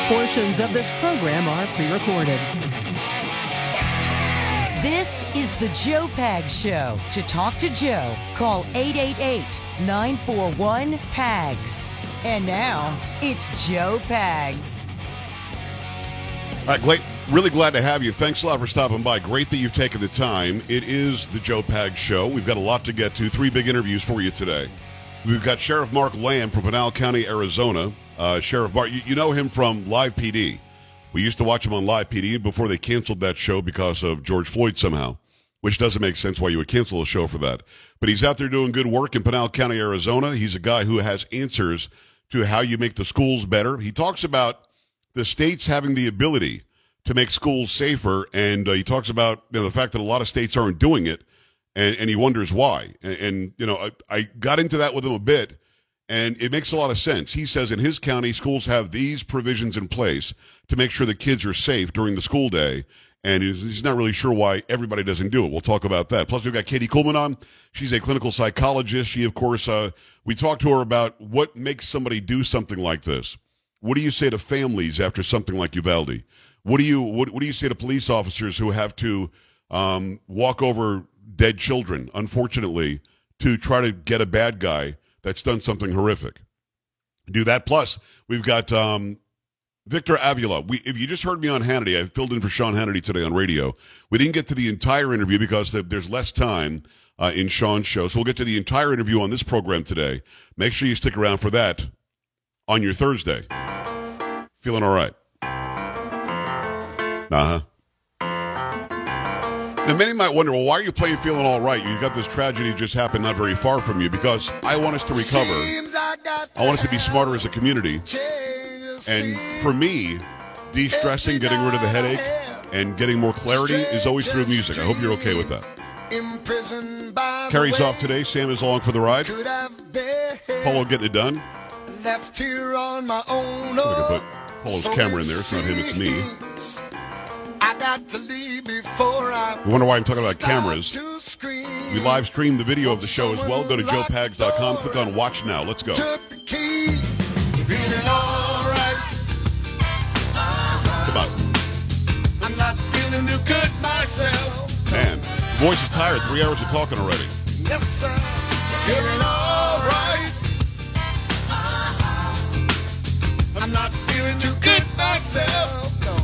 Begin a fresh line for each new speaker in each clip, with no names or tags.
Portions of this program are pre-recorded.
This is the Joe Pags Show. To talk to Joe, call 888-941-PAGS. And now, it's Joe Pags.
Really glad to have you. Thanks a lot for stopping by. Great that you've taken the time. It is the Joe Pags Show. We've got a lot to get to. 3 big interviews for you today. We've got Sheriff Mark Lamb from Pinal County, Arizona. Sheriff Mark, you know him from Live PD. We used to watch him on Live PD before they canceled that show because of George Floyd somehow, which doesn't make sense why you would cancel a show for that. But he's out there doing good work in Pinal County, Arizona. He's a guy who has answers to how you make the schools better. He talks about the states having the ability to make schools safer, and he talks about the fact that a lot of states aren't doing it, and he wonders why. And I got into that with him a bit, and it makes a lot of sense. He says in his county, schools have these provisions in place to make sure the kids are safe during the school day, and he's not really sure why everybody doesn't do it. We'll talk about that. Plus, we've got Katie Kuhlman on. She's a clinical psychologist. She, of course, we talked to her about what makes somebody do something like this. What do you say to families after something like Uvalde? What do you say to police officers who have to walk over dead children, unfortunately, to try to get a bad guy that's done something horrific? Do that. Plus, we've got Victor Avila. If you just heard me on Hannity, I filled in for Sean Hannity today on radio. We didn't get to the entire interview because there's less time in Sean's show. So we'll get to the entire interview on this program today. Make sure you stick around for that on your Thursday. Feeling all right? Uh-huh. Now, many might wonder, well, why are you playing Feeling All Right? You got this tragedy just happened not very far from you, because I want us to recover. I want us to be smarter as a community. And for me, de-stressing, getting rid of the headache, and getting more clarity is always through music. I hope you're okay with that. Carrie's off today. Sam is along for the ride. Polo getting it done.
Left here on my own.
I can put Polo's camera in there. It's not him, it's me.
I got to leave before I
You wonder why I'm talking about cameras. We live stream the video of the show as well. Go to joepags.com. Click on Watch Now. Let's go.
took the key, feeling all right.
Come on.
I'm not feeling too good myself.
Man, the voice is tired. 3 hours of talking already.
Yes, sir. Feeling all right. I'm not feeling too good myself.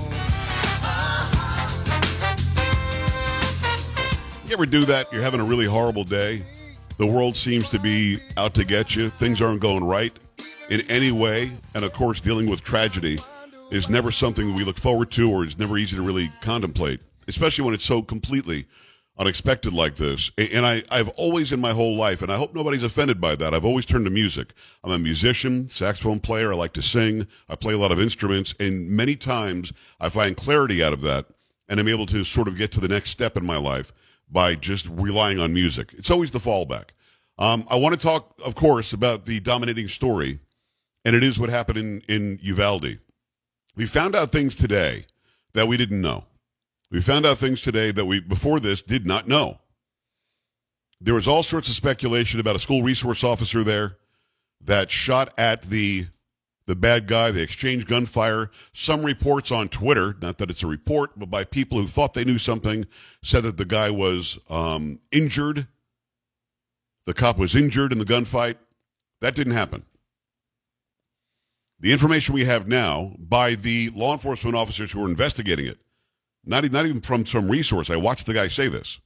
You ever do that? You're having a really horrible day. The world seems to be out to get you. Things aren't going right in any way. And, of course, dealing with tragedy is never something we look forward to, or is never easy to really contemplate, especially when it's so completely unexpected like this. And I've always in my whole life, and I hope nobody's offended by that, I've always turned to music. I'm a musician, saxophone player. I like to sing. I play a lot of instruments. And many times I find clarity out of that, and I'm able to sort of get to the next step in my life by just relying on music. It's always the fallback. I want to talk, of course, about the dominating story, and it is what happened in Uvalde. We found out things today that we didn't know. We found out things today that we, before this, did not know. There was all sorts of speculation about a school resource officer there that shot at the bad guy. They exchanged gunfire. Some reports on Twitter, not that it's a report, but by people who thought they knew something, said that the guy was injured. The cop was injured in the gunfight. That didn't happen. The information we have now by the law enforcement officers who are investigating it, not even from some resource. I watched the guy say this.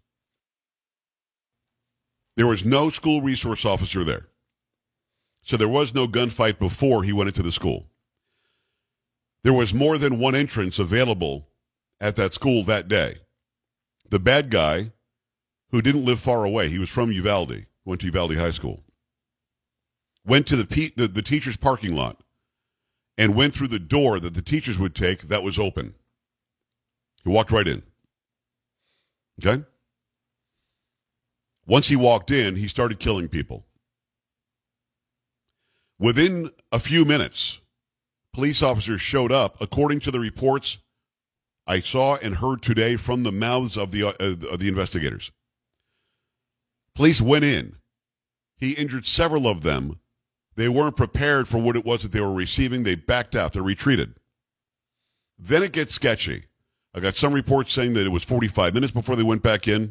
There was no school resource officer there. So there was no gunfight before he went into the school. There was more than one entrance available at that school that day. The bad guy, who didn't live far away, he was from Uvalde, went to Uvalde High School, went to the teacher's parking lot and went through the door that the teachers would take that was open. He walked right in. Okay? Once he walked in, he started killing people. Within a few minutes, police officers showed up, according to the reports I saw and heard today from the mouths of the investigators. Police went in. He injured several of them. They weren't prepared for what it was that they were receiving. They backed out. They retreated. Then it gets sketchy. I got some reports saying that it was 45 minutes before they went back in.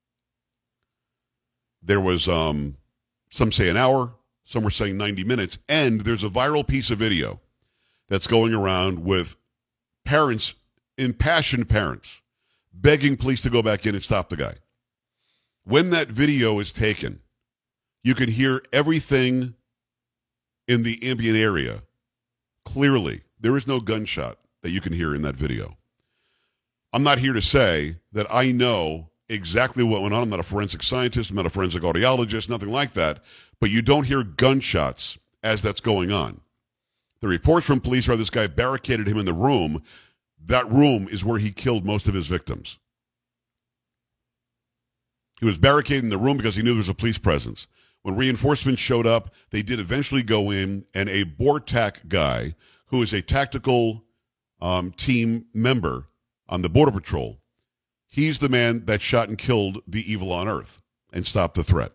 There was some say an hour, some were saying 90 minutes, and there's a viral piece of video that's going around with parents, impassioned parents, begging police to go back in and stop the guy. When that video is taken, you can hear everything in the ambient area clearly. There is no gunshot that you can hear in that video. I'm not here to say that I know exactly what went on. I'm not a forensic scientist. I'm not a forensic audiologist, nothing like that. But you don't hear gunshots as that's going on. The reports from police are this guy barricaded him in the room. That room is where he killed most of his victims. He was barricaded in the room because he knew there was a police presence. When reinforcements showed up, they did eventually go in, and a BORTAC guy, who is a tactical team member on the Border Patrol, he's the man that shot and killed the evil on Earth and stopped the threat.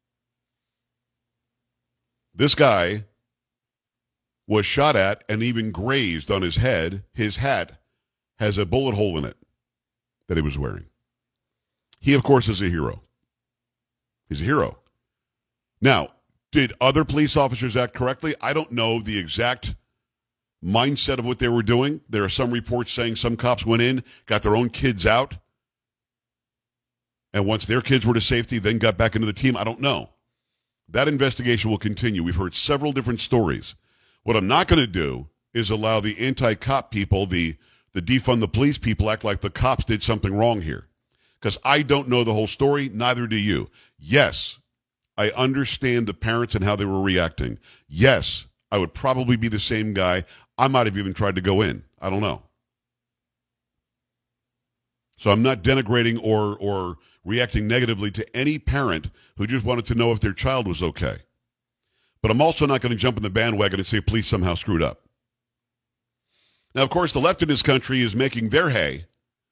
This guy was shot at and even grazed on his head. His hat has a bullet hole in it that he was wearing. He, of course, is a hero. He's a hero. Now, did other police officers act correctly? I don't know the exact mindset of what they were doing. There are some reports saying some cops went in, got their own kids out, and once their kids were to safety, then got back into the team. I don't know. That investigation will continue. We've heard several different stories. What I'm not going to do is allow the anti-cop people, the defund the police people, act like the cops did something wrong here. Because I don't know the whole story, neither do you. Yes, I understand the parents and how they were reacting. Yes, I would probably be the same guy. I might have even tried to go in. I don't know. So I'm not denigrating or reacting negatively to any parent who just wanted to know if their child was okay. But I'm also not going to jump in the bandwagon and say police somehow screwed up. Now, of course, the left in this country is making their hay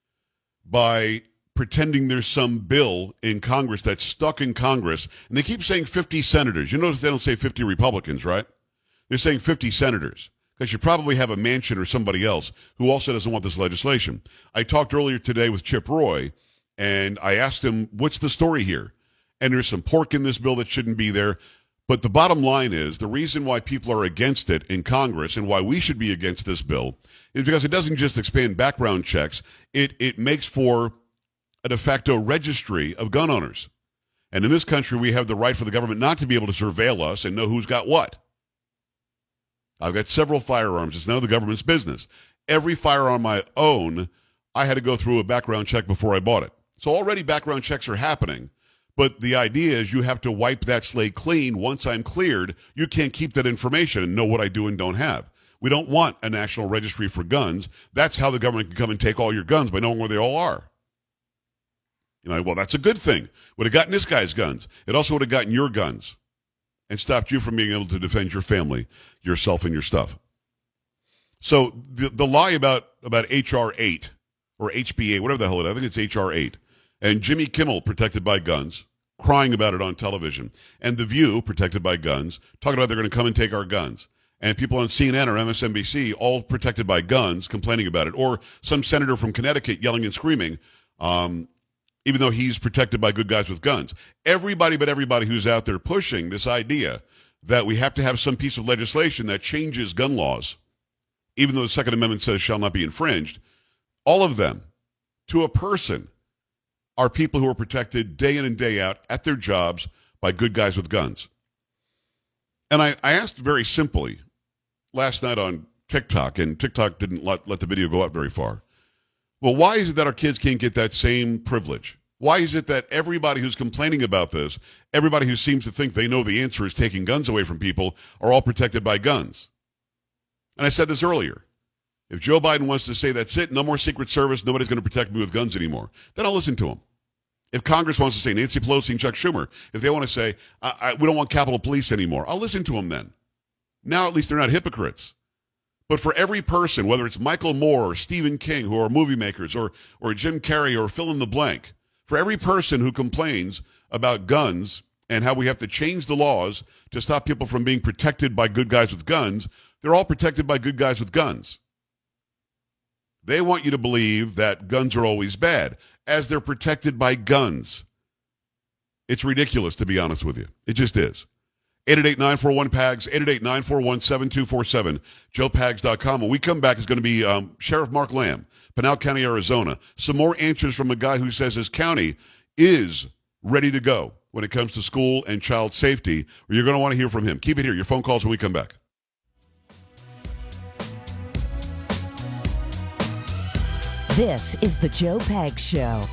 by pretending there's some bill in Congress that's stuck in Congress. And they keep saying 50 senators. You notice they don't say 50 Republicans, right? They're saying 50 senators. Because you probably have a Manchin or somebody else who also doesn't want this legislation. I talked earlier today with Chip Roy, and I asked him, what's the story here? And there's some pork in this bill that shouldn't be there. But the bottom line is the reason why people are against it in Congress and why we should be against this bill is because it doesn't just expand background checks. It makes for a de facto registry of gun owners. And in this country, we have the right for the government not to be able to surveil us and know who's got what. I've got several firearms. It's none of the government's business. Every firearm I own, I had to go through a background check before I bought it. So already background checks are happening. But the idea is you have to wipe that slate clean. Once I'm cleared, you can't keep that information and know what I do and don't have. We don't want a national registry for guns. That's how the government can come and take all your guns by knowing where they all are. You know, well, that's a good thing. Would have gotten this guy's guns. It also would have gotten your guns and stopped you from being able to defend your family, yourself, and your stuff. So the lie about H.R. 8 or HB 8, whatever the hell it is, I think it's H.R. 8, and Jimmy Kimmel, protected by guns, crying about it on television, and The View, protected by guns, talking about they're going to come and take our guns, and people on CNN or MSNBC, all protected by guns, complaining about it, or some senator from Connecticut yelling and screaming, even though he's protected by good guys with guns. Everybody but everybody who's out there pushing this idea that we have to have some piece of legislation that changes gun laws, even though the Second Amendment says shall not be infringed, all of them, to a person, are people who are protected day in and day out at their jobs by good guys with guns. And I asked very simply last night on TikTok, and TikTok didn't let the video go up very far. Well, why is it that our kids can't get that same privilege? Why is it that everybody who's complaining about this, everybody who seems to think they know the answer is taking guns away from people, are all protected by guns? And I said this earlier. If Joe Biden wants to say that's it, no more Secret Service, nobody's going to protect me with guns anymore, then I'll listen to him. If Congress wants to say, Nancy Pelosi and Chuck Schumer, if they want to say, we don't want Capitol Police anymore, I'll listen to them then. Now at least they're not hypocrites. But for every person, whether it's Michael Moore or Stephen King, who are movie makers, or Jim Carrey, or fill in the blank, for every person who complains about guns and how we have to change the laws to stop people from being protected by good guys with guns, they're all protected by good guys with guns. They want you to believe that guns are always bad, as they're protected by guns. It's ridiculous, to be honest with you. It just is. 888-941-PAGS, 888-941-7247, joepags.com. When we come back, it's going to be Sheriff Mark Lamb, Pinal County, Arizona. Some more answers from a guy who says his county is ready to go when it comes to school and child safety. You're going to want to hear from him. Keep it here. Your phone calls when we come back.
This is the Joe Pags Show.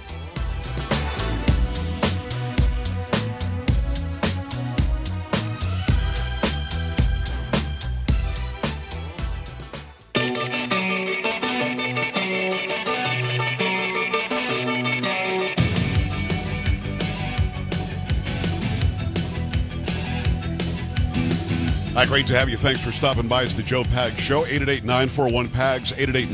Hi, great to have you. Thanks for stopping by. It's the Joe Pags Show. 888-941-PAGS,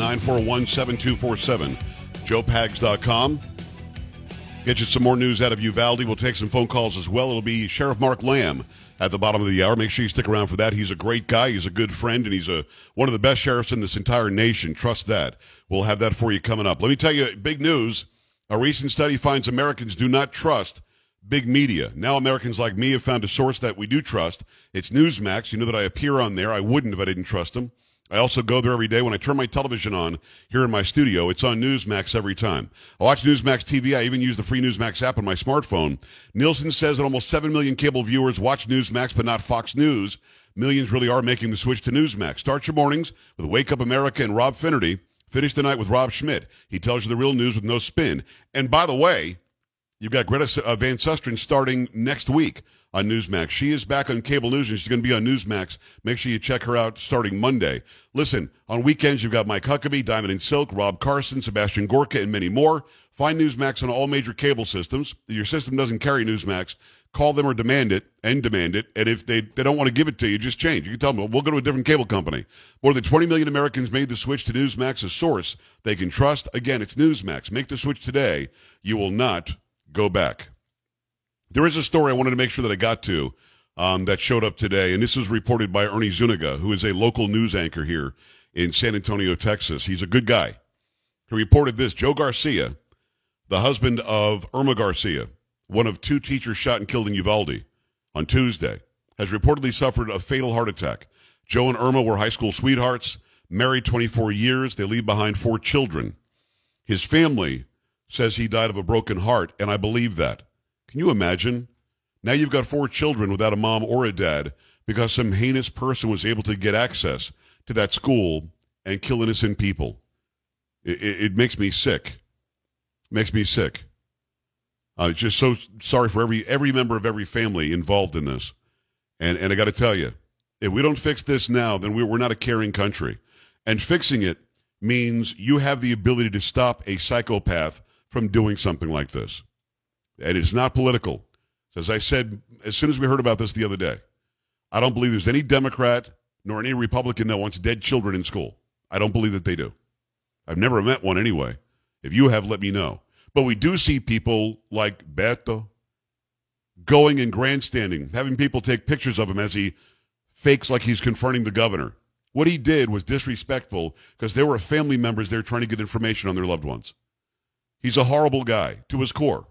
888-941-7247, joepags.com. Get you some more news out of Uvalde. We'll take some phone calls as well. It'll be Sheriff Mark Lamb at the bottom of the hour. Make sure you stick around for that. He's a great guy. He's a good friend, and he's one of the best sheriffs in this entire nation. Trust that. We'll have that for you coming up. Let me tell you, big news. A recent study finds Americans do not trust big media. Now Americans like me have found a source that we do trust. It's Newsmax. You know that I appear on there. I wouldn't if I didn't trust them. I also go there every day. When I turn my television on here in my studio, it's on Newsmax every time. I watch Newsmax TV. I even use the free Newsmax app on my smartphone. Nielsen says that almost 7 million cable viewers watch Newsmax, but not Fox News. Millions really are making the switch to Newsmax. Start your mornings with Wake Up America and Rob Finnerty. Finish the night with Rob Schmidt. He tells you the real news with no spin. And by the way, you've got Greta Van Susteren starting next week on Newsmax. She is back on cable news, and she's going to be on Newsmax. Make sure you check her out starting Monday. Listen, on weekends, you've got Mike Huckabee, Diamond and Silk, Rob Carson, Sebastian Gorka, and many more. Find Newsmax on all major cable systems. If your system doesn't carry Newsmax, call them or demand it. And if they don't want to give it to you, just change. You can tell them, we'll go to a different cable company. More than 20 million Americans made the switch to Newsmax, a source they can trust. Again, it's Newsmax. Make the switch today. You will not go back. There is a story I wanted to make sure that I got to that showed up today, and this was reported by Ernie Zuniga, who is a local news anchor here in San Antonio, Texas. He's a good guy. He reported this. Joe Garcia, the husband of Irma Garcia, one of 2 teachers shot and killed in Uvalde on Tuesday, has reportedly suffered a fatal heart attack. Joe and Irma were high school sweethearts, married 24 years. They leave behind 4 children. His family says he died of a broken heart, and I believe that. Can you imagine? Now you've got 4 children without a mom or a dad because some heinous person was able to get access to that school and kill innocent people. It makes me sick. It makes me sick. Just so sorry for every member of every family involved in this. And I got to tell you, if we don't fix this now, then we're not a caring country. And fixing it means you have the ability to stop a psychopath from doing something like this. And it's not political. As I said, as soon as we heard about this the other day, I don't believe there's any Democrat nor any Republican that wants dead children in school. I don't believe that they do. I've never met one anyway. If you have, let me know. But we do see people like Beto going and grandstanding, having people take pictures of him as he fakes like he's confronting the governor. What he did was disrespectful because there were family members there trying to get information on their loved ones. He's a horrible guy to his core.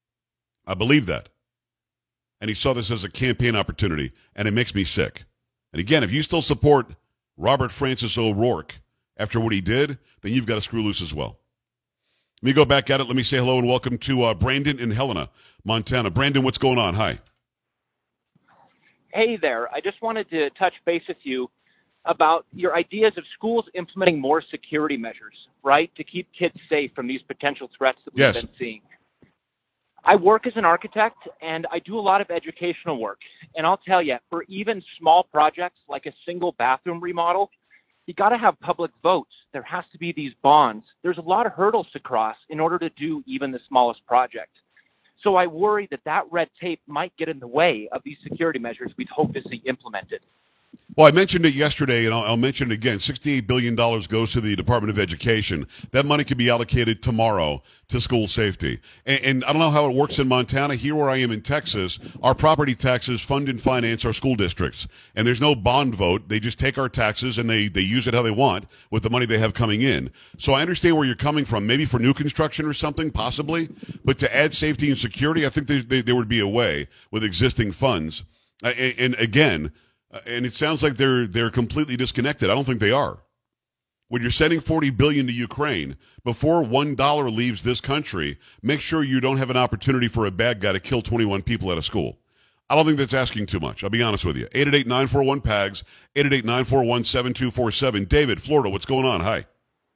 I believe that. And he saw this as a campaign opportunity, and it makes me sick. And again, if you still support Robert Francis O'Rourke after what he did, then you've got to screw loose as well. Let me go back at it. Let me say hello and welcome to Brandon in Helena, Montana. Brandon, what's going on? Hi.
Hey there. I just wanted to touch base with you about your ideas of schools implementing more security measures, right, to keep kids safe from these potential threats that we've been seeing. I work as an architect, and I do a lot of educational work. And I'll tell you, for even small projects like a single bathroom remodel, you got to have public votes. There has to be these bonds. There's a lot of hurdles to cross in order to do even the smallest project. So I worry that red tape might get in the way of these security measures we'd hope to see implemented.
Well, I mentioned it yesterday, and I'll mention it again. $68 billion goes to the Department of Education. That money could be allocated tomorrow to school safety. And I don't know how it works in Montana. Here where I am in Texas, our property taxes fund and finance our school districts. And there's no bond vote. They just take our taxes, and they use it how they want with the money they have coming in. So I understand where you're coming from, maybe for new construction or something, possibly. But to add safety and security, I think there would be a way with existing funds. And again... and it sounds like they're completely disconnected. I don't think they are. When you're sending $40 billion to Ukraine, before $1 leaves this country, make sure you don't have an opportunity for a bad guy to kill 21 people at a school. I don't think that's asking too much. I'll be honest with you. 888-941-PAGS, 888-941-7247. David, Florida, what's going on? Hi.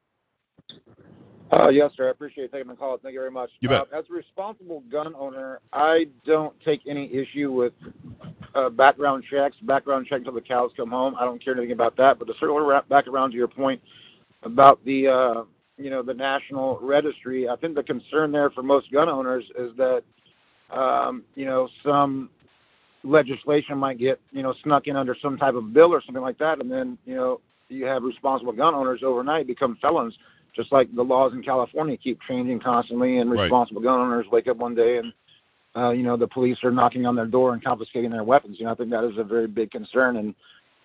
Yes, sir. I appreciate taking the call. Thank you very much.
You bet.
As a responsible gun owner, I don't take any issue with background checks until the cows come home. I don't care anything about that. But to circle back around to your point about the the national registry, I think the concern there for most gun owners is that some legislation might get snuck in under some type of bill or something like that, and then you have responsible gun owners overnight become felons. Just like the laws in California keep changing constantly, and responsible gun owners wake up one day and, the police are knocking on their door and confiscating their weapons. I think that is a very big concern. And,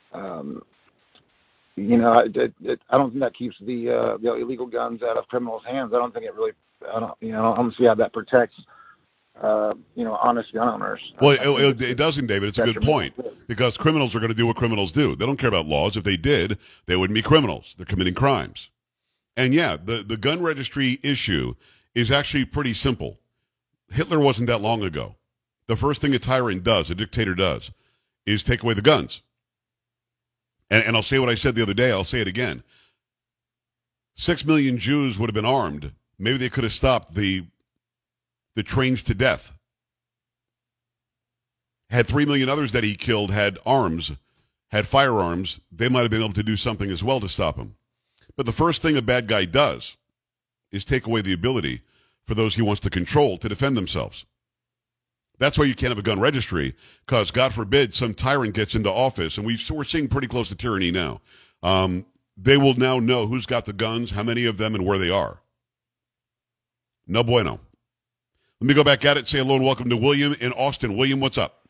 I don't think that keeps the illegal guns out of criminals' hands. I don't think it really, I don't see how that protects, honest gun owners.
Well, it doesn't, David. It's a good point, because criminals are going to do what criminals do. They don't care about laws. If they did, they wouldn't be criminals. They're committing crimes. And yeah, the gun registry issue is actually pretty simple. Hitler wasn't that long ago. The first thing a tyrant does, a dictator does, is take away the guns. And I'll say what I said the other day, I'll say it again. 6 million Jews would have been armed. Maybe they could have stopped the trains to death. Had 3 million others that he killed had arms, had firearms, they might have been able to do something as well to stop him. But the first thing a bad guy does is take away the ability for those he wants to control to defend themselves. That's why you can't have a gun registry, because, God forbid, some tyrant gets into office, and we're seeing pretty close to tyranny now. They will now know who's got the guns, how many of them, and where they are. No bueno. Let me go back at it, say hello and welcome to William in Austin. William, what's up?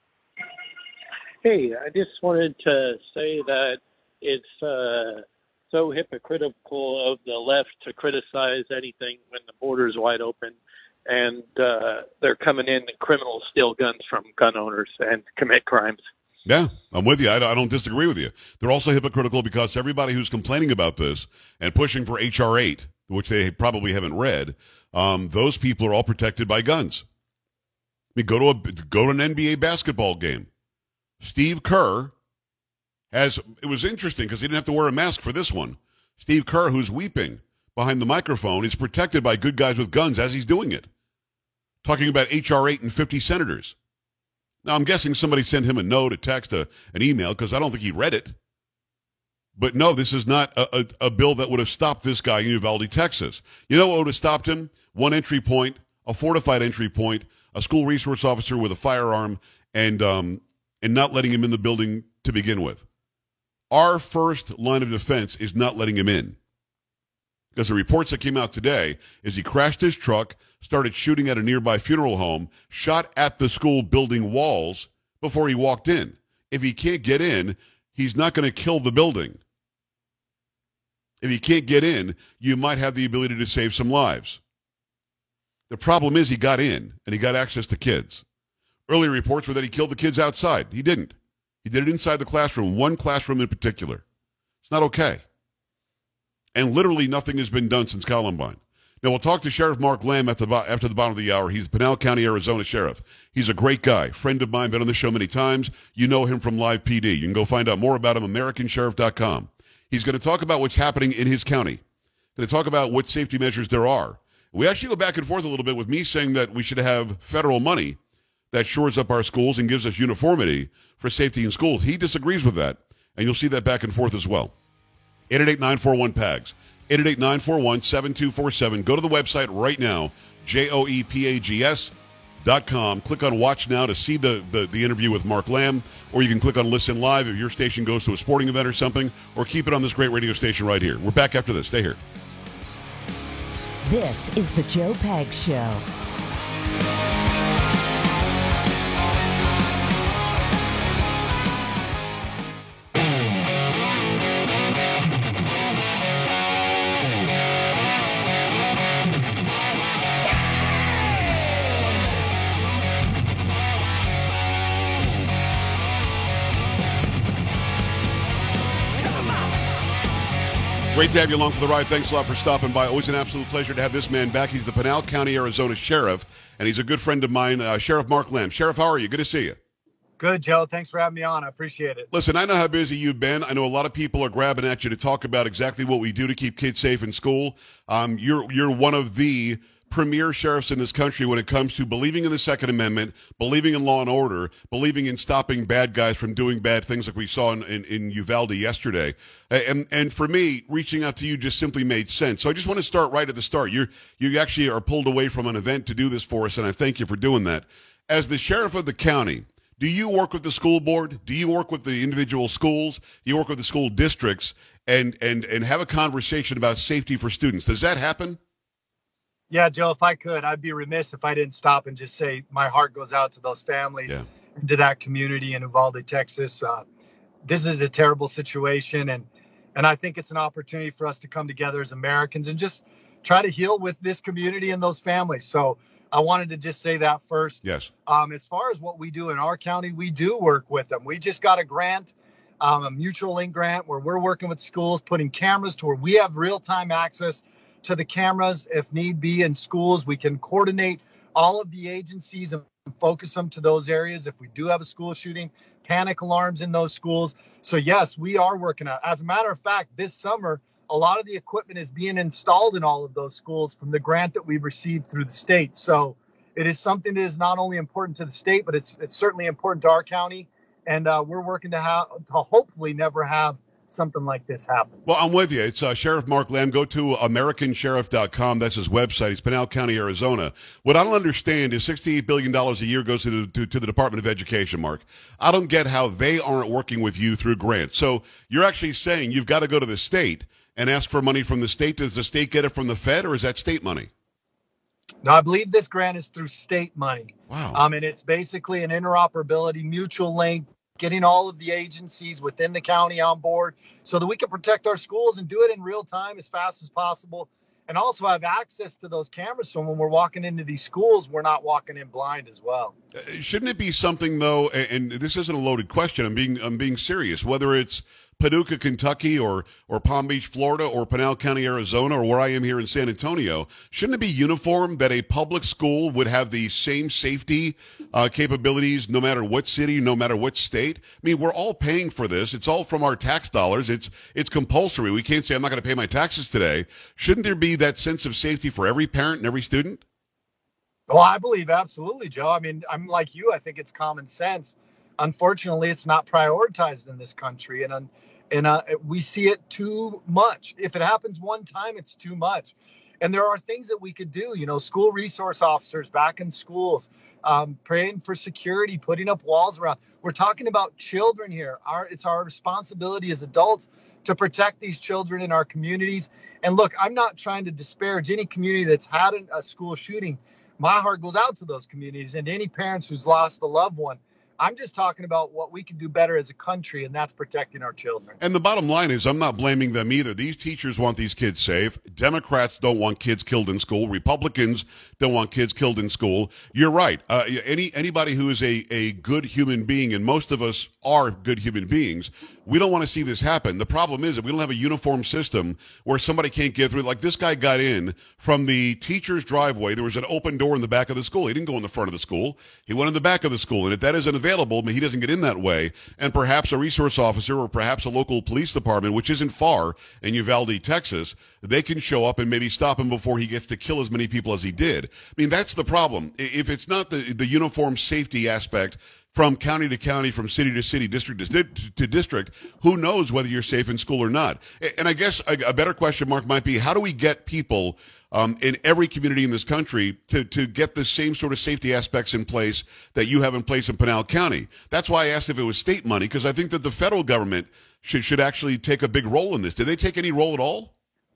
Hey, I just wanted to say that it's so hypocritical of the left to criticize anything when the border's wide open, and they're coming in and criminals steal guns from gun owners and commit crimes.
Yeah, I'm with you. I don't disagree with you. They're also hypocritical because everybody who's complaining about this and pushing for H.R. 8, which they probably haven't read, those people are all protected by guns. I mean, go to an NBA basketball game. Steve Kerr it was interesting because he didn't have to wear a mask for this one. Steve Kerr, who's weeping behind the microphone, is protected by good guys with guns as he's doing it. Talking about H.R. 8 and 50 senators. Now, I'm guessing somebody sent him a note, a text, an email, because I don't think he read it. But no, this is not a bill that would have stopped this guy in Uvalde, Texas. You know what would have stopped him? One entry point, a fortified entry point, a school resource officer with a firearm, and not letting him in the building to begin with. Our first line of defense is not letting him in. Because the reports that came out today is he crashed his truck, started shooting at a nearby funeral home, shot at the school building walls before he walked in. If he can't get in, he's not going to kill the building. If he can't get in, you might have the ability to save some lives. The problem is he got in, and he got access to kids. Earlier reports were that he killed the kids outside. He didn't. He did it inside the classroom, one classroom in particular. It's not okay. And literally nothing has been done since Columbine. Now, we'll talk to Sheriff Mark Lamb after the bottom of the hour. He's the Pinal County, Arizona Sheriff. He's a great guy, friend of mine, been on the show many times. You know him from Live PD. You can go find out more about him, AmericanSheriff.com. He's going to talk about what's happening in his county. Going to talk about what safety measures there are. We actually go back and forth a little bit with me saying that we should have federal money that shores up our schools and gives us uniformity for safety in schools. He disagrees with that, and you'll see that back and forth as well. 888-941-PAGS, 888-941-7247. Go to the website right now, JOEPAGS.com. PNLsheriff.com. Click on Watch Now to see the interview with Mark Lamb, or you can click on Listen Live if your station goes to a sporting event or something, or keep it on this great radio station right here. We're back after this. Stay here.
This is the Joe Pags Show.
Great to have you along for the ride. Thanks a lot for stopping by. Always an absolute pleasure to have this man back. He's the Pinal County, Arizona Sheriff, and he's a good friend of mine, Sheriff Mark Lamb. Sheriff, how are you? Good to see you.
Good, Joe. Thanks for having me on. I appreciate it.
Listen, I know how busy you've been. I know a lot of people are grabbing at you to talk about exactly what we do to keep kids safe in school. You're one of the premier sheriffs in this country when it comes to believing in the Second Amendment, believing in law and order, believing in stopping bad guys from doing bad things like we saw in Uvalde yesterday. And for me, reaching out to you just simply made sense. So I just want to start right at the start. You actually are pulled away from an event to do this for us, and I thank you for doing that. As the sheriff of the county, do you work with the school board? Do you work with the individual schools? Do you work with the school districts and have a conversation about safety for students? Does that happen?
Yeah, Joe, if I could, I'd be remiss if I didn't stop and just say my heart goes out to those families and to that community in Uvalde, Texas. This is a terrible situation, and I think it's an opportunity for us to come together as Americans and just try to heal with this community and those families. So I wanted to just say that first.
Yes.
As far as what we do in our county, we do work with them. We just got a grant, a mutual link grant, where we're working with schools, putting cameras to where we have real-time access to the cameras if need be in schools. We can coordinate all of the agencies and focus them to those areas if we do have a school shooting, panic alarms in those schools. So yes, we are working out. As a matter of fact, this summer, a lot of the equipment is being installed in all of those schools from the grant that we've received through the state. So it is something that is not only important to the state, but it's certainly important to our county. And we're working to hopefully never have something like this happen.
Well, I'm with you. It's Sheriff Mark Lamb. Go to AmericanSheriff.com. That's his website. He's Pinal County, Arizona. What I don't understand is $68 billion a year goes to the Department of Education, Mark. I don't get how they aren't working with you through grants. So you're actually saying you've got to go to the state and ask for money from the state. Does the state get it from the Fed, or is that state money?
No, I believe this grant is through state money.
Wow.
And it's basically an interoperability, mutual link, getting all of the agencies within the county on board so that we can protect our schools and do it in real time as fast as possible, and also have access to those cameras so when we're walking into these schools, we're not walking in blind as well.
Shouldn't it be something, though, and this isn't a loaded question, I'm being serious, whether it's Paducah, Kentucky, or Palm Beach, Florida, or Pinal County, Arizona, or where I am here in San Antonio, shouldn't it be uniform that a public school would have the same safety capabilities no matter what city, no matter what state? I mean, we're all paying for this. It's all from our tax dollars. It's compulsory. We can't say I'm not going to pay my taxes today. Shouldn't there be that sense of safety for every parent and every student?
Well, I believe absolutely, Joe. I mean, I'm like you. I think it's common sense. Unfortunately, it's not prioritized in this country, and we see it too much. If it happens one time, it's too much. And there are things that we could do, school resource officers back in schools, praying for security, putting up walls around. We're talking about children here. It's our responsibility as adults to protect these children in our communities. And look, I'm not trying to disparage any community that's had a school shooting. My heart goes out to those communities and any parents who's lost a loved one. I'm just talking about what we can do better as a country, and that's protecting our children.
And the bottom line is, I'm not blaming them either. These teachers want these kids safe. Democrats don't want kids killed in school. Republicans don't want kids killed in school. You're right. Anybody who is a good human being, and most of us are good human beings, we don't want to see this happen. The problem is that we don't have a uniform system where somebody can't get through. Like this guy got in from the teacher's driveway. There was an open door in the back of the school. He didn't go in the front of the school. He went in the back of the school. And if that isn't available, he doesn't get in that way. And perhaps a resource officer or perhaps a local police department, which isn't far in Uvalde, Texas, they can show up and maybe stop him before he gets to kill as many people as he did. I mean, that's the problem. If it's not the uniform safety aspect from county to county, from city to city, district to district, who knows whether you're safe in school or not? And I guess a better question mark might be, how do we get people in every community in this country to get the same sort of safety aspects in place that you have in place in Pinal County. That's why I asked if it was state money, because I think that the federal government should actually take a big role in this. Did they take any role at all?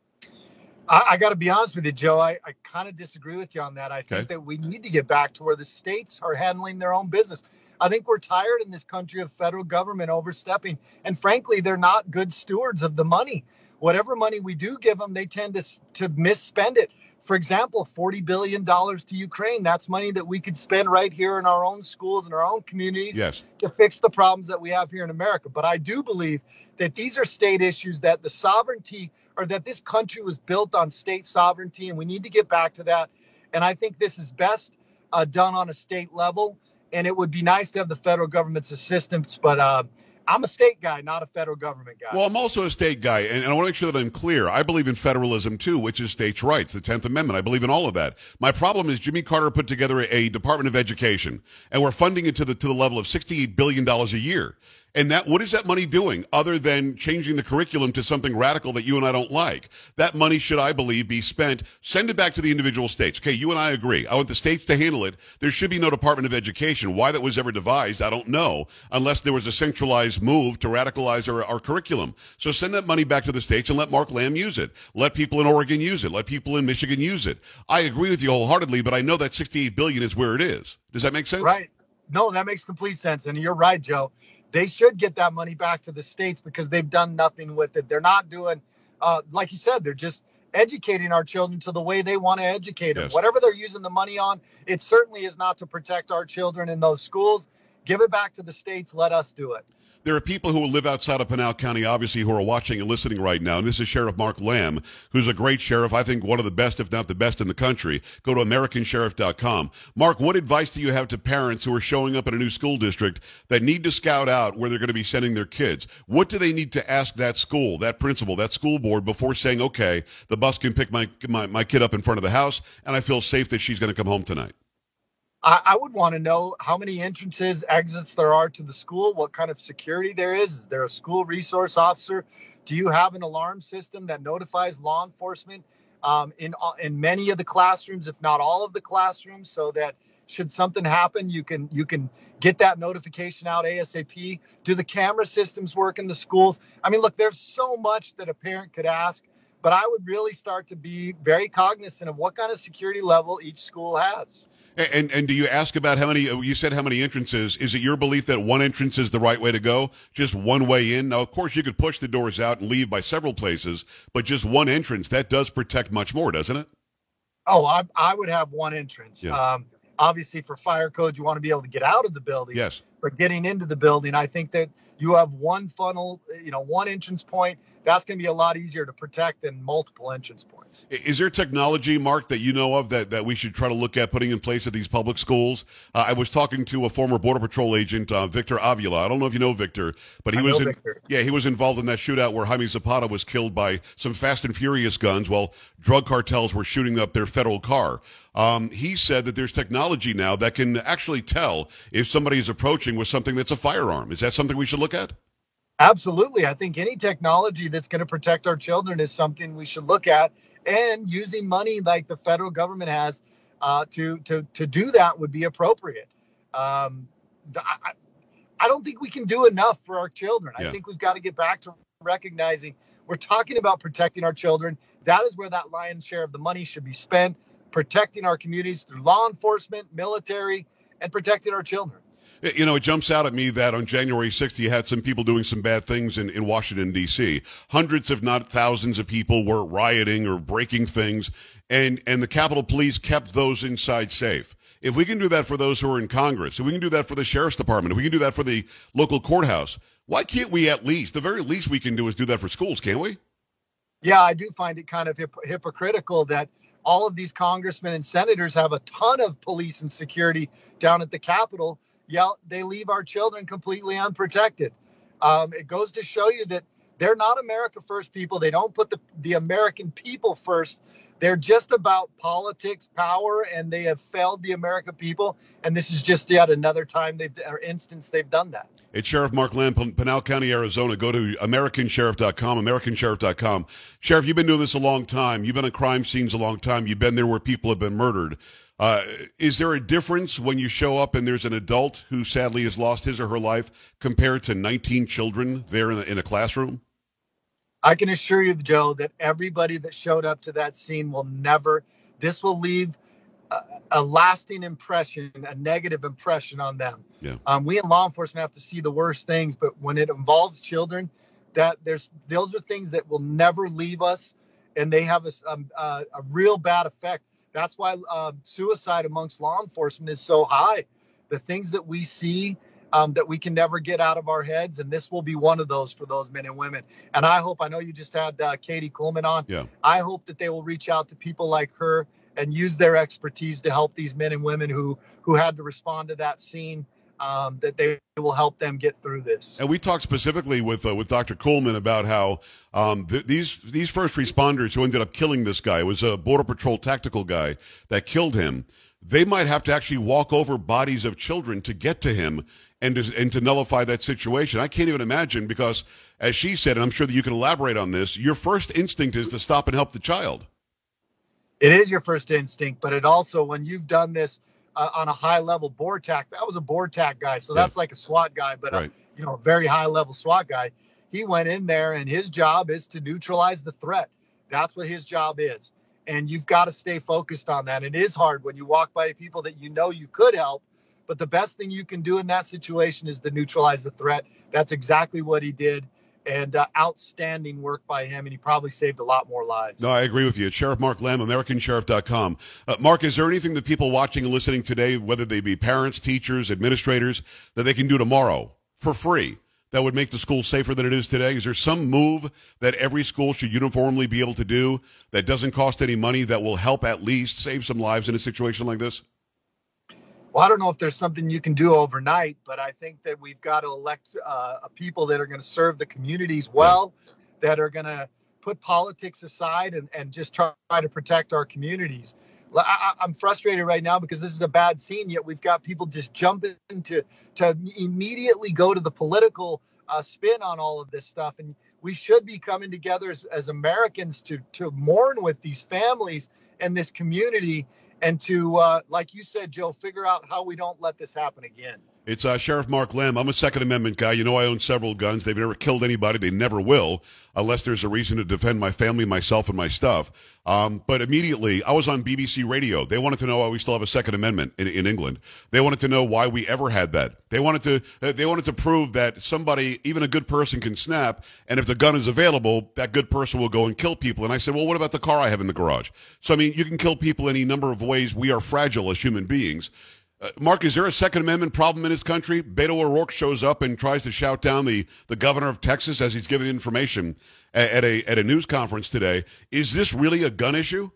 I got to be honest with you, Joe. I kind of disagree with you on that. I think that we need to get back to where the states are handling their own business. I think we're tired in this country of federal government overstepping. And frankly, they're not good stewards of the money. Whatever money we do give them, they tend to misspend it. For example, $40 billion to Ukraine. That's money that we could spend right here in our own schools and our own communities to fix the problems that we have here in America. But I do believe that these are state issues, that the sovereignty, or that this country was built on state sovereignty, and we need to get back to that. And I think this is best done on a state level. And it would be nice to have the federal government's assistance, but I'm a state guy, not a federal government guy.
Well, I'm also a state guy, and I want to make sure that I'm clear. I believe in federalism, too, which is states' rights, the 10th Amendment. I believe in all of that. My problem is Jimmy Carter put together a Department of Education, and we're funding it to the level of $68 billion a year. And what is that money doing other than changing the curriculum to something radical that you and I don't like? That money should, I believe, be spent. Send it back to the individual states. Okay, you and I agree. I want the states to handle it. There should be no Department of Education. Why that was ever devised, I don't know, unless there was a centralized move to radicalize our curriculum. So send that money back to the states and let Mark Lamb use it. Let people in Oregon use it. Let people in Michigan use it. I agree with you wholeheartedly, but I know that $68 billion is where it is. Does that make sense?
Right. No, that makes complete sense. And you're right, Joe. They should get that money back to the states because they've done nothing with it. They're not doing, like you said, they're just educating our children to the way they want to educate them.
Yes.
Whatever they're using the money on, it certainly is not to protect our children in those schools. Give it back to the states. Let us do it.
There are people who live outside of Pinal County, obviously, who are watching and listening right now. And this is Sheriff Mark Lamb, who's a great sheriff. I think one of the best, if not the best in the country. Go to AmericanSheriff.com. Mark, what advice do you have to parents who are showing up in a new school district that need to scout out where they're going to be sending their kids? What do they need to ask that school, that principal, that school board before saying, okay, the bus can pick my kid up in front of the house and I feel safe that she's going to come home tonight?
I would want to know how many entrances, exits there are to the school, what kind of security there is. Is there a school resource officer? Do you have an alarm system that notifies law enforcement in many of the classrooms, if not all of the classrooms, so that should something happen, you can get that notification out ASAP? Do the camera systems work in the schools? I mean, look, there's so much that a parent could ask, but I would really start to be very cognizant of what kind of security level each school has.
And do you ask about how many, you said how many entrances. Is it your belief that one entrance is the right way to go? Just one way in? Now, of course, you could push the doors out and leave by several places, but just one entrance, that does protect much more, doesn't it?
Oh, I would have one entrance.
Yeah.
Obviously, for fire codes, you want to be able to get out of the building.
Yes.
For getting into the building, I think that you have one funnel, one entrance point. That's going to be a lot easier to protect than multiple entrance points.
Is there technology, Mark, that you know of that we should try to look at putting in place at these public schools? I was talking to a former Border Patrol agent, Victor Avila. I don't know if you know Victor, but he was involved in that shootout where Jaime Zapata was killed by some Fast and Furious guns while drug cartels were shooting up their federal car. He said that there's technology now that can actually tell if somebody is approaching with something that's a firearm. Is that something we should look at?
Absolutely. I think any technology that's going to protect our children is something we should look at, and using money like the federal government has to do that would be appropriate. I don't think we can do enough for our children.
Yeah.
I think we've got to get back to recognizing we're talking about protecting our children. That is where that lion's share of the money should be spent, protecting our communities through law enforcement, military, and protecting our children.
You know, it jumps out at me that on January 6th, you had some people doing some bad things in Washington, D.C. Hundreds, if not thousands of people were rioting or breaking things, and the Capitol Police kept those inside safe. If we can do that for those who are in Congress, if we can do that for the Sheriff's Department, if we can do that for the local courthouse, why can't we the very least we can do is do that for schools, can't we?
Yeah, I do find it kind of hypocritical that all of these congressmen and senators have a ton of police and security down at the Capitol. Yeah, they leave our children completely unprotected. It goes to show you that They're not America first people. They don't put the American people first. They're just about politics, power, and they have failed the American people. And this is just yet another time instance they've done that.
It's Sheriff Mark Lamb, Pinal County, Arizona. Go to AmericanSheriff.com, AmericanSheriff.com. Sheriff, you've been doing this a long time. You've been at crime scenes a long time. You've been there where people have been murdered. Is there a difference when you show up and there's an adult who sadly has lost his or her life compared to 19 children there in a classroom?
I can assure you, Joe, that everybody that showed up to that scene this will leave a lasting impression, a negative impression on them.
Yeah.
We in law enforcement have to see the worst things, but when it involves children, those are things that will never leave us, and they have a real bad effect. That's why suicide amongst law enforcement is so high. The things that we see that we can never get out of our heads, and this will be one of those for those men and women. And I know you just had Katie Kuhlman on.
Yeah.
I hope that they will reach out to people like her and use their expertise to help these men and women who had to respond to that scene, that they will help them get through this.
And we talked specifically with Dr. Kuhlman about how these first responders who ended up killing this guy, it was a Border Patrol tactical guy that killed him. They might have to actually walk over bodies of children to get to him and to nullify that situation. I can't even imagine, because, as she said, and I'm sure that you can elaborate on this, your first instinct is to stop and help the child.
It is your first instinct, but it also, when you've done this on a high-level BORTAC, that was a BORTAC guy, so that's like a SWAT guy, but
right.
A very high-level SWAT guy. He went in there, and his job is to neutralize the threat. That's what his job is. And you've got to stay focused on that. It is hard when you walk by people that you could help, but the best thing you can do in that situation is to neutralize the threat. That's exactly what he did, and outstanding work by him, and he probably saved a lot more lives.
No, I agree with you. It's Sheriff Mark Lamb, AmericanSheriff.com. Mark, is there anything that people watching and listening today, whether they be parents, teachers, administrators, that they can do tomorrow for free that would make the school safer than it is today? Is there some move that every school should uniformly be able to do that doesn't cost any money, that will help at least save some lives in a situation like this?
Well, I don't know if there's something you can do overnight, but I think that we've got to elect people that are going to serve the communities well, that are going to put politics aside and just try to protect our communities. I'm frustrated right now because this is a bad scene, yet we've got people just jumping to immediately go to the political spin on all of this stuff. And we should be coming together as Americans to mourn with these families and this community, and to, like you said, Joe, figure out how we don't let this happen again.
It's Sheriff Mark Lamb. I'm a Second Amendment guy. I own several guns. They've never killed anybody. They never will, unless there's a reason to defend my family, myself, and my stuff. But immediately, I was on BBC Radio. They wanted to know why we still have a Second Amendment in England. They wanted to know why we ever had that. They wanted to prove that somebody, even a good person, can snap, and if the gun is available, that good person will go and kill people. And I said, well, what about the car I have in the garage? So, you can kill people any number of ways. We are fragile as human beings. Mark, is there a Second Amendment problem in this country? Beto O'Rourke shows up and tries to shout down the governor of Texas as he's giving information at a news conference today. Is this really a gun issue?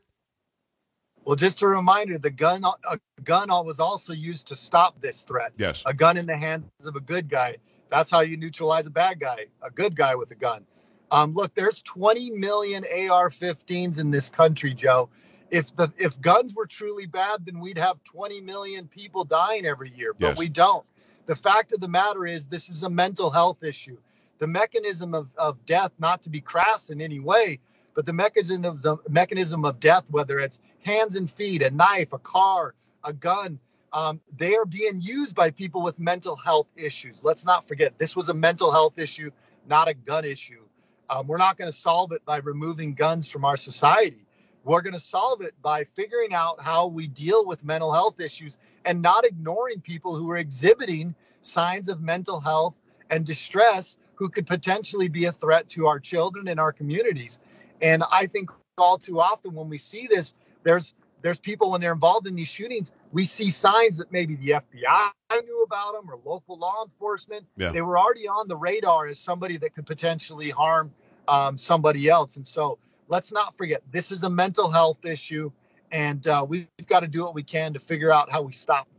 Well, just a reminder, a gun was also used to stop this threat.
Yes.
A gun in the hands of a good guy. That's how you neutralize a bad guy, a good guy with a gun. Look, there's 20 million AR-15s in this country, Joe. If guns were truly bad, then we'd have 20 million people dying every year, but we don't. The fact of the matter is, this is a mental health issue. The mechanism of death, not to be crass in any way, but the mechanism of death, whether it's hands and feet, a knife, a car, a gun, they are being used by people with mental health issues. Let's not forget, this was a mental health issue, not a gun issue. We're not going to solve it by removing guns from our society. We're going to solve it by figuring out how we deal with mental health issues and not ignoring people who are exhibiting signs of mental health and distress who could potentially be a threat to our children and our communities. And I think all too often when we see this, there's people, when they're involved in these shootings, we see signs that maybe the FBI knew about them or local law enforcement.
Yeah.
They were already on the radar as somebody that could potentially harm somebody else. And so let's not forget, this is a mental health issue, and we've got to do what we can to figure out how we stop that.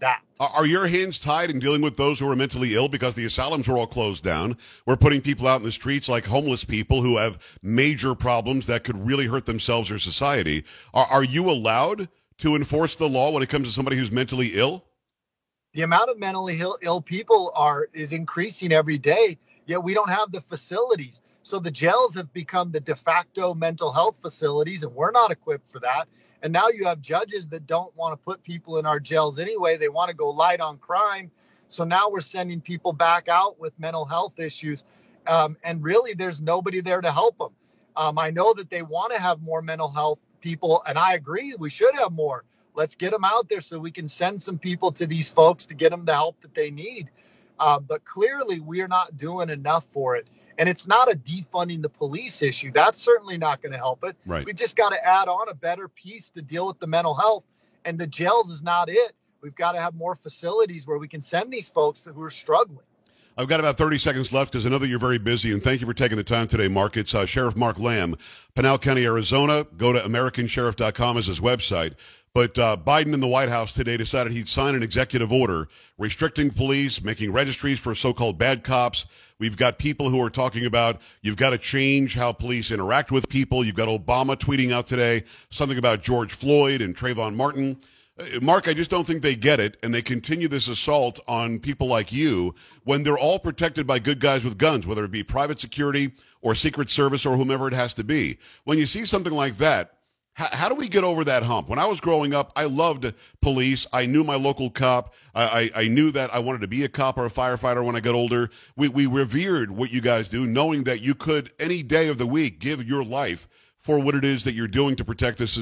Are your hands tied in dealing with those who are mentally ill because the asylums are all closed down? We're putting people out in the streets like homeless people who have major problems that could really hurt themselves or society. Are you allowed to enforce the law when it comes to somebody who's mentally ill?
The amount of mentally ill people is increasing every day, yet we don't have the facilities. So the jails have become the de facto mental health facilities, and we're not equipped for that. And now you have judges that don't want to put people in our jails anyway. They want to go light on crime. So now we're sending people back out with mental health issues. And really, there's nobody there to help them. I know that they want to have more mental health people, and I agree, we should have more. Let's get them out there so we can send some people to these folks to get them the help that they need. But clearly, we are not doing enough for it. And it's not a defunding the police issue. That's certainly not going to help it.
Right.
We've just got to add on a better piece to deal with the mental health. And the jails is not it. We've got to have more facilities where we can send these folks who are struggling.
I've got about 30 seconds left because I know that you're very busy, and thank you for taking the time today, Mark. It's Sheriff Mark Lamb, Pinal County, Arizona. Go to AmericanSheriff.com as his website. But Biden in the White House today decided he'd sign an executive order restricting police, making registries for so-called bad cops. We've got people who are talking about you've got to change how police interact with people. You've got Obama tweeting out today something about George Floyd and Trayvon Martin. Mark, I just don't think they get it, and they continue this assault on people like you when they're all protected by good guys with guns, whether it be private security or Secret Service or whomever it has to be. When you see something like that, how do we get over that hump? When I was growing up, I loved police. I knew my local cop. I knew that I wanted to be a cop or a firefighter when I got older. We revered what you guys do, knowing that you could, any day of the week, give your life for what it is that you're doing to protect the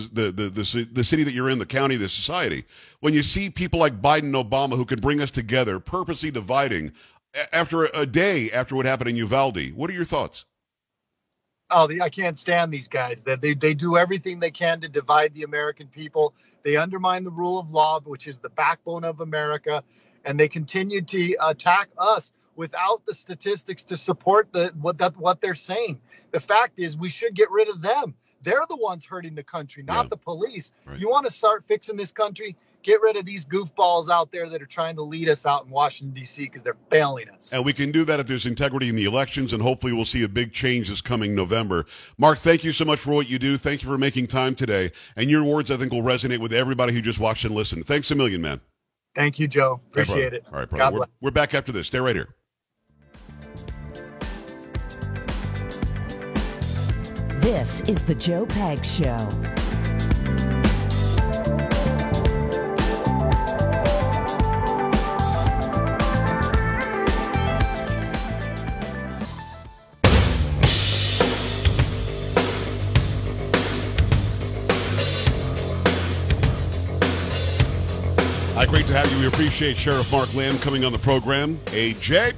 city that you're in, the county, the society. When you see people like Biden and Obama who can bring us together, purposely dividing, after a day after what happened in Uvalde, what are your thoughts?
Oh, I can't stand these guys. They do everything they can to divide the American people. They undermine the rule of law, which is the backbone of America, and they continue to attack us without the statistics to support what they're saying. The fact is, we should get rid of them. They're the ones hurting the country, not the police. Right. You want to start fixing this country? Get rid of these goofballs out there that are trying to lead us out in Washington, D.C., because they're failing us.
And we can do that if there's integrity in the elections, and hopefully we'll see a big change this coming November. Mark, thank you so much for what you do. Thank you for making time today. And your words, I think, will resonate with everybody who just watched and listened. Thanks a million, man.
Thank you, Joe. Appreciate it.
All right, brother. We're back after this. Stay right here.
This is the Joe Pags Show.
Great to have you. We appreciate Sheriff Mark Lamb coming on the program. AJ?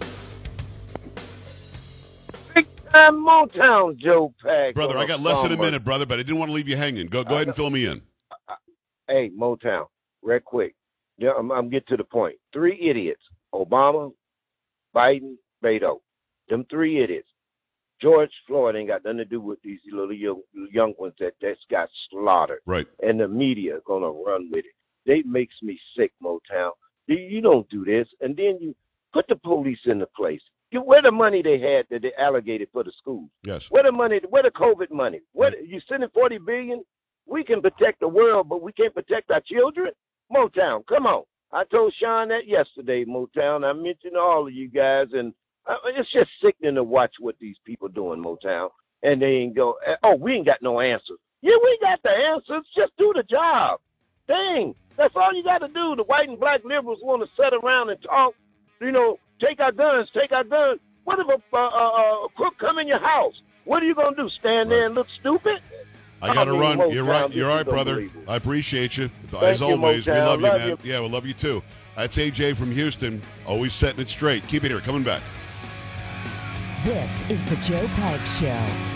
Big time Motown, Joe Pags.
Brother, I got less than a minute, brother, but I didn't want to leave you hanging. Go ahead and fill me in.
Hey, Motown, real quick. Yeah, I'm getting to the point. 3 idiots. Obama, Biden, Beto. Them 3 idiots. George Floyd ain't got nothing to do with these little young ones that's got slaughtered.
Right.
And the media going to run with it. They makes me sick, Motown. You don't do this. And then you put the police into place. Where the money they had that they allocated for the schools?
Yes.
Where the COVID money? You sending $40 billion? We can protect the world, but we can't protect our children? Motown, come on. I told Sean that yesterday, Motown. I mentioned all of you guys, and it's just sickening to watch what these people doing, Motown. And they ain't we ain't got no answers. Yeah, we got the answers. Just do the job. Dang. That's all you got to do. The white and black liberals want to sit around and talk, take our guns. What if a crook come in your house? What are you going to do, stand there and look stupid?
I got to run. You're right. You're right, brother. I appreciate you. As always, we love you, man. Yeah, we love you, too. That's AJ from Houston, always setting it straight. Keep it here. Coming back.
This is the Joe Pags Show.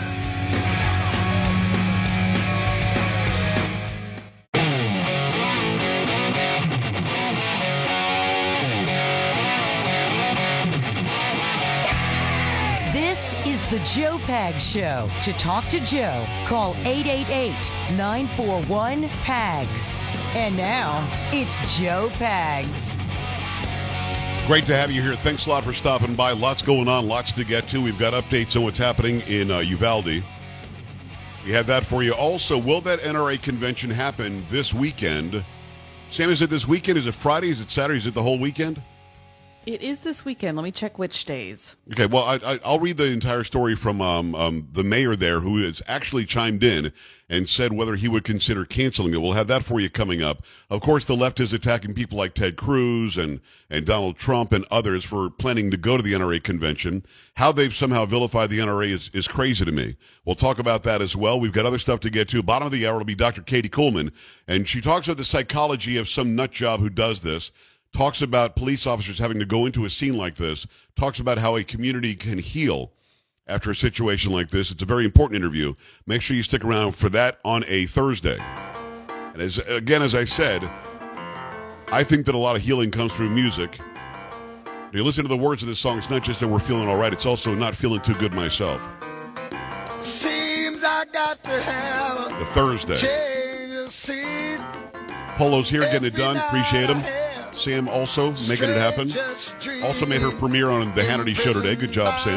The Joe Pags Show. To talk to Joe, call 888-941-PAGS. And now, it's Joe Pags.
Great to have you here. Thanks a lot for stopping by. Lots going on, lots to get to. We've got updates on what's happening in Uvalde. We have that for you. Also, will that NRA convention happen this weekend? Sam, is it this weekend? Is it Friday? Is it Saturday? Is it the whole weekend?
It is this weekend. Let me check which days.
Okay, well, I'll read the entire story from the mayor there, who has actually chimed in and said whether he would consider canceling it. We'll have that for you coming up. Of course, the left is attacking people like Ted Cruz and Donald Trump and others for planning to go to the NRA convention. How they've somehow vilified the NRA is crazy to me. We'll talk about that as well. We've got other stuff to get to. Bottom of the hour will be Dr. Katie Coleman, and she talks about the psychology of some nut job who does this. Talks about police officers having to go into a scene like this, talks about how a community can heal after a situation like this. It's a very important interview. Make sure you stick around for that on a Thursday. And as I said, I think that a lot of healing comes through music. When you listen to the words of this song, it's not just that we're feeling all right, it's also not feeling too good myself.
Seems I got to have
The Thursday.
change of scene.
Polo's here getting it done. Appreciate him. Sam also making it happen. Also made her premiere on the Hannity Show today. Good job, Sam.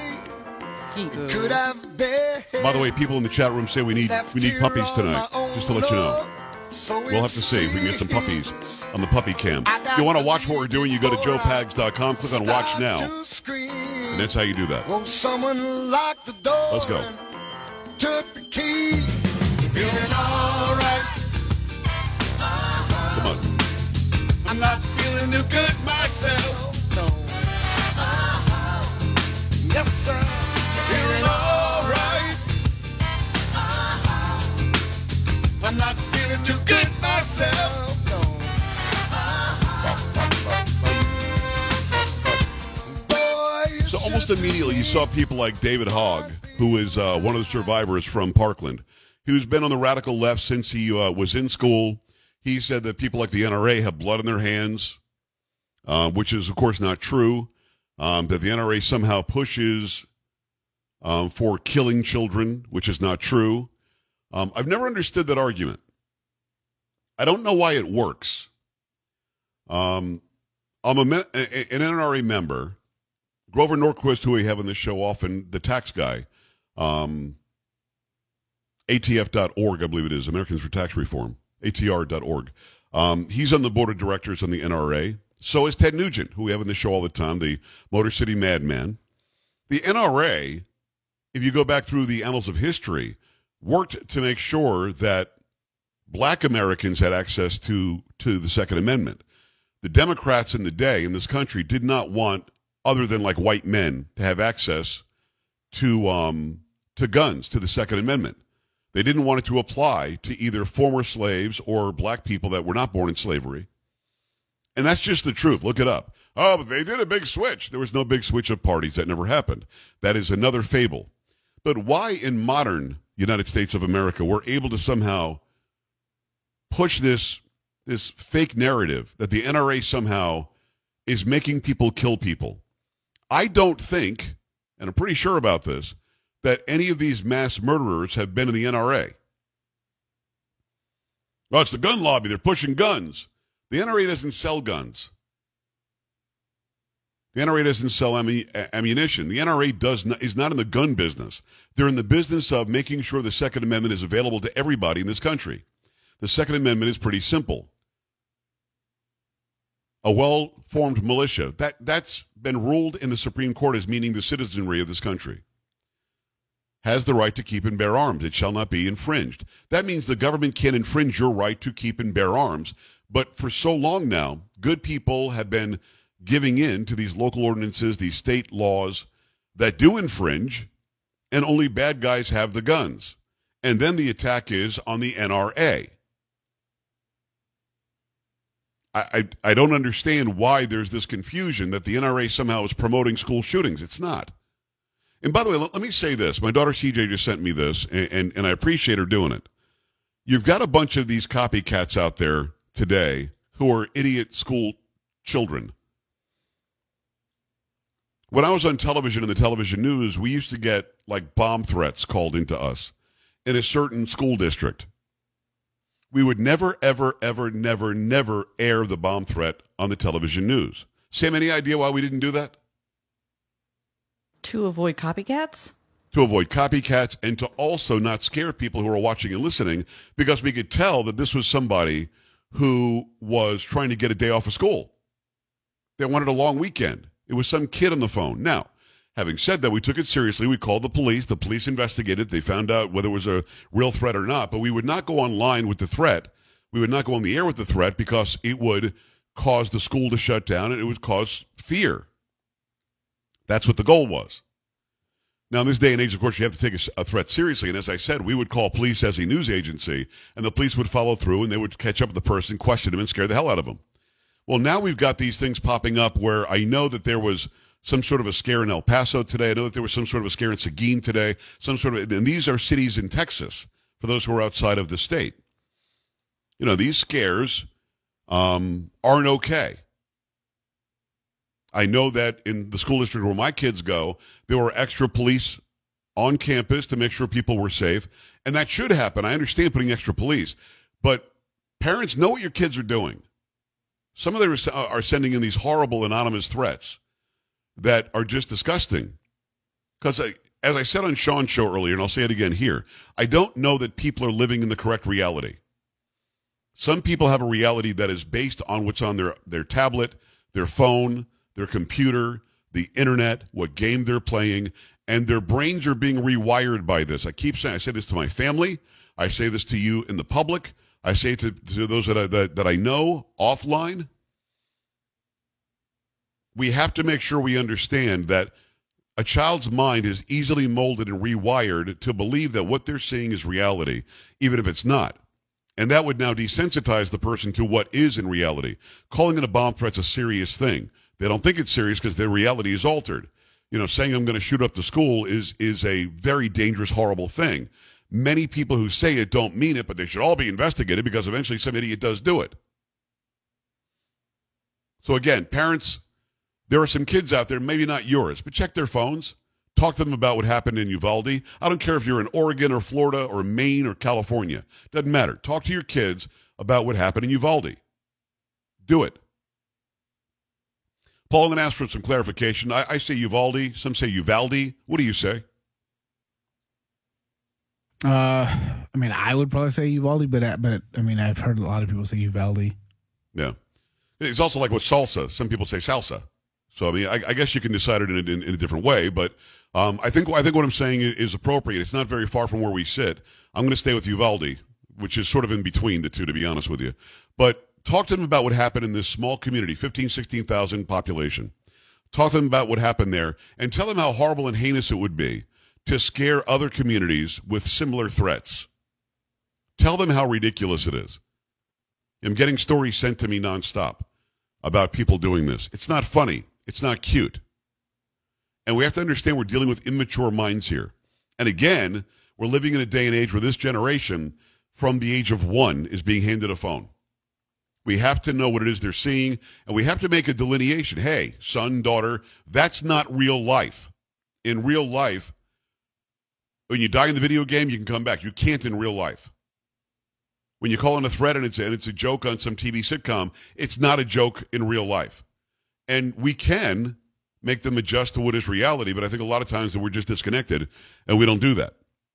By the way, people in the chat room say we need puppies tonight. Just to let you know. We'll have to see if we can get some puppies on the puppy cam. If you want to watch what we're doing, you go to joepags.com, click on Watch Now, and that's how you do that. Let's go.
Took the key, feeling all right.
Come on.
I'm not feeling too good myself. No. Yes, sir. Feeling all right. I'm not feeling too good myself. No.
So almost immediately you saw people like David Hogg, who is one of the survivors from Parkland, who's been on the radical left since he was in school. He said that people like the NRA have blood in their hands, which is, of course, not true, that the NRA somehow pushes for killing children, which is not true. I've never understood that argument. I don't know why it works. I'm an NRA member. Grover Norquist, who we have on this show often, the tax guy, ATF.org, I believe it is, Americans for Tax Reform. ATR.org. He's on the board of directors on the NRA. So is Ted Nugent, who we have on the show all the time, the Motor City Madman. The NRA, if you go back through the annals of history, worked to make sure that black Americans had access to the Second Amendment. The Democrats in the day in this country did not want, other than like white men, to have access to guns, to the Second Amendment. They didn't want it to apply to either former slaves or black people that were not born in slavery. And that's just the truth. Look it up. Oh, but they did a big switch. There was no big switch of parties. That never happened. That is another fable. But why in modern United States of America we're able to somehow push this fake narrative that the NRA somehow is making people kill people? I don't think, and I'm pretty sure about this, that any of these mass murderers have been in the NRA. Well, it's the gun lobby. They're pushing guns. The NRA doesn't sell guns. The NRA doesn't sell ammunition. The NRA is not in the gun business. They're in the business of making sure the Second Amendment is available to everybody in this country. The Second Amendment is pretty simple. A well-formed militia, that's been ruled in the Supreme Court as meaning the citizenry of this country, has the right to keep and bear arms. It shall not be infringed. That means the government can infringe your right to keep and bear arms. But for so long now, good people have been giving in to these local ordinances, these state laws that do infringe, and only bad guys have the guns. And then the attack is on the NRA. I don't understand why there's this confusion that the NRA somehow is promoting school shootings. It's not. And by the way, let me say this. My daughter CJ just sent me this, and I appreciate her doing it. You've got a bunch of these copycats out there today who are idiot school children. When I was on television in the television news, we used to get like bomb threats called into us in a certain school district. we would never, ever, ever, never, never air the bomb threat on the television news. Sam, any idea why we didn't do that?
To avoid copycats?
To avoid copycats and to also not scare people who are watching and listening, because we could tell that this was somebody who was trying to get a day off of school. They wanted a long weekend. It was some kid on the phone. Now, having said that, we took it seriously. We called the police. The police investigated. They found out whether it was a real threat or not. But we would not go online with the threat. We would not go on the air with the threat because it would cause the school to shut down and it would cause fear. That's what the goal was. Now, in this day and age, of course, you have to take a threat seriously. And as I said, we would call police as a news agency, and the police would follow through, and they would catch up with the person, question him, and scare the hell out of him. Well, now we've got these things popping up where I know that there was some sort of a scare in El Paso today. I know that there was some sort of a scare in Seguin today. And these are cities in Texas, for those who are outside of the state. You know, these scares aren't okay. I know that in the school district where my kids go, there were extra police on campus to make sure people were safe. And that should happen. I understand putting extra police. But parents, know what your kids are doing. Some of them are sending in these horrible anonymous threats that are just disgusting. Because as I said on Sean's show earlier, and I'll say it again here, I don't know that people are living in the correct reality. Some people have a reality that is based on what's on their tablet, their phone, their computer, the internet, what game they're playing, and their brains are being rewired by this. I keep saying, I say this to my family, I say this to you in the public, I say it to those that I know offline. We have to make sure we understand that a child's mind is easily molded and rewired to believe that what they're seeing is reality, even if it's not. And that would now desensitize the person to what is in reality. Calling it a bomb threat's a serious thing. They don't think it's serious because their reality is altered. You know, saying I'm going to shoot up the school is a very dangerous, horrible thing. Many people who say it don't mean it, but they should all be investigated because eventually some idiot does do it. So again, parents, there are some kids out there, maybe not yours, but check their phones. Talk to them about what happened in Uvalde. I don't care if you're in Oregon or Florida or Maine or California. Doesn't matter. Talk to your kids about what happened in Uvalde. Do it. Paul, I'm going to ask for some clarification. I say Uvalde. Some say Uvalde. What do you say?
I mean, I would probably say Uvalde, but I mean, I've heard a lot of people say Uvalde.
Yeah. It's also like with salsa. Some people say salsa. So, I mean, I guess you can decide it in a different way, but I think what I'm saying is appropriate. It's not very far from where we sit. I'm going to stay with Uvalde, which is sort of in between the two, to be honest with you. But talk to them about what happened in this small community, 15,000, 16,000 population. Talk to them about what happened there and tell them how horrible and heinous it would be to scare other communities with similar threats. Tell them how ridiculous it is. I'm getting stories sent to me nonstop about people doing this. It's not funny. It's not cute. And we have to understand we're dealing with immature minds here. And again, we're living in a day and age where this generation, from the age of 1, is being handed a phone. We have to know what it is they're seeing, and we have to make a delineation. Hey, son, daughter, that's not real life. In real life, when you die in the video game, you can come back. You can't in real life. When you call in a threat and it's a joke on some TV sitcom, it's not a joke in real life. And we can make them adjust to what is reality, but I think a lot of times that we're just disconnected, and we don't do that.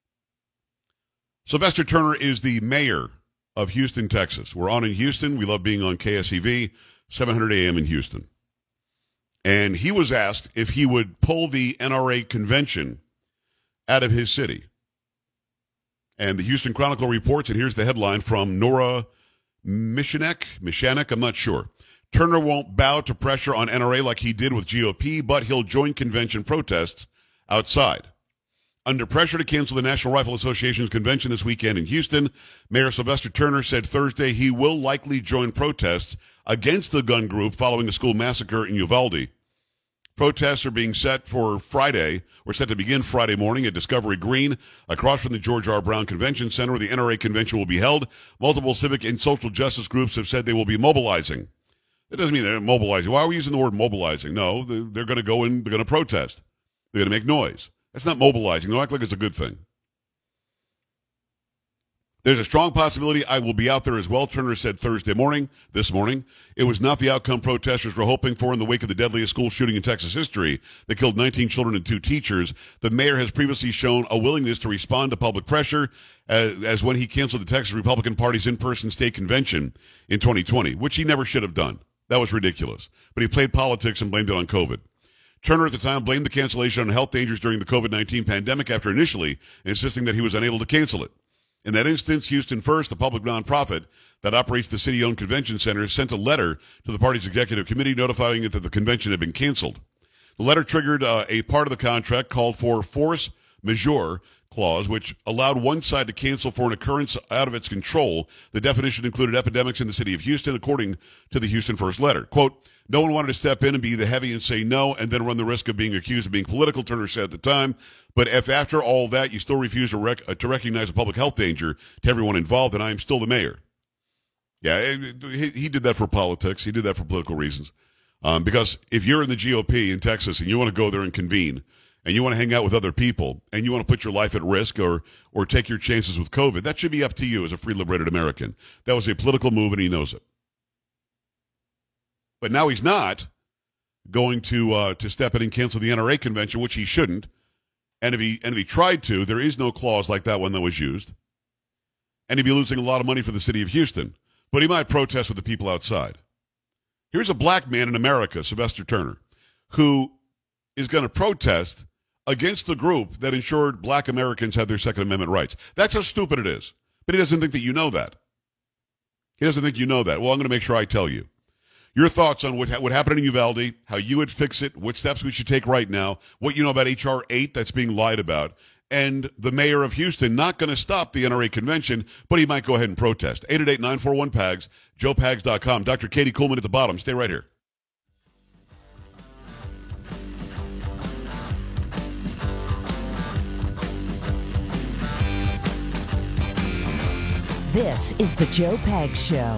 Sylvester Turner is the mayor of Houston, Texas. We're on in Houston. We love being on KSEV, 700 AM in Houston. And he was asked if he would pull the NRA convention out of his city. And the Houston Chronicle reports, and here's the headline from Nora Mishanek, I'm not sure. Turner won't bow to pressure on NRA like he did with GOP, but he'll join convention protests outside. Under pressure to cancel the National Rifle Association's convention this weekend in Houston, Mayor Sylvester Turner said Thursday he will likely join protests against the gun group following a school massacre in Uvalde. Protests are being set for Friday, or set to begin Friday morning at Discovery Green, across from the George R. Brown Convention Center, where the NRA convention will be held. Multiple civic and social justice groups have said they will be mobilizing. That doesn't mean they're mobilizing. Why are we using the word mobilizing? No, they're going to go in, they're going to protest. They're going to make noise. That's not mobilizing. Don't act like it's a good thing. There's a strong possibility I will be out there as well, Turner said this morning. It was not the outcome protesters were hoping for in the wake of the deadliest school shooting in Texas history that killed 19 children and 2 teachers. The mayor has previously shown a willingness to respond to public pressure as when he canceled the Texas Republican Party's in-person state convention in 2020, which he never should have done. That was ridiculous. But he played politics and blamed it on COVID. Turner at the time blamed the cancellation on health dangers during the COVID-19 pandemic after initially insisting that he was unable to cancel it. In that instance, Houston First, the public nonprofit that operates the city-owned convention center, sent a letter to the party's executive committee notifying it that the convention had been canceled. The letter triggered a part of the contract called for force majeure clause, which allowed one side to cancel for an occurrence out of its control. The definition included epidemics in the city of Houston, according to the Houston First letter. Quote, no one wanted to step in and be the heavy and say no and then run the risk of being accused of being political, Turner said at the time. But if after all that you still refuse to recognize a public health danger to everyone involved, then I am still the mayor. Yeah, he did that for politics. He did that for political reasons. Because if you're in the GOP in Texas and you want to go there and convene and you want to hang out with other people and you want to put your life at risk or take your chances with COVID, that should be up to you as a free liberated American. That was a political move and he knows it. But now he's not going to step in and cancel the NRA convention, which he shouldn't. And if he tried to, there is no clause like that one that was used. And he'd be losing a lot of money for the city of Houston. But he might protest with the people outside. Here's a black man in America, Sylvester Turner, who is going to protest against the group that ensured black Americans had their Second Amendment rights. That's how stupid it is. But he doesn't think that you know that. He doesn't think you know that. Well, I'm going to make sure I tell you. Your thoughts on what happened in Uvalde, how you would fix it, what steps we should take right now, what you know about H.R. 8 that's being lied about, and the mayor of Houston not going to stop the NRA convention, but he might go ahead and protest. 888-941-PAGS, joepags.com. Dr. Katie Kuhlman at the bottom. Stay right here.
This is the Joe Pags Show.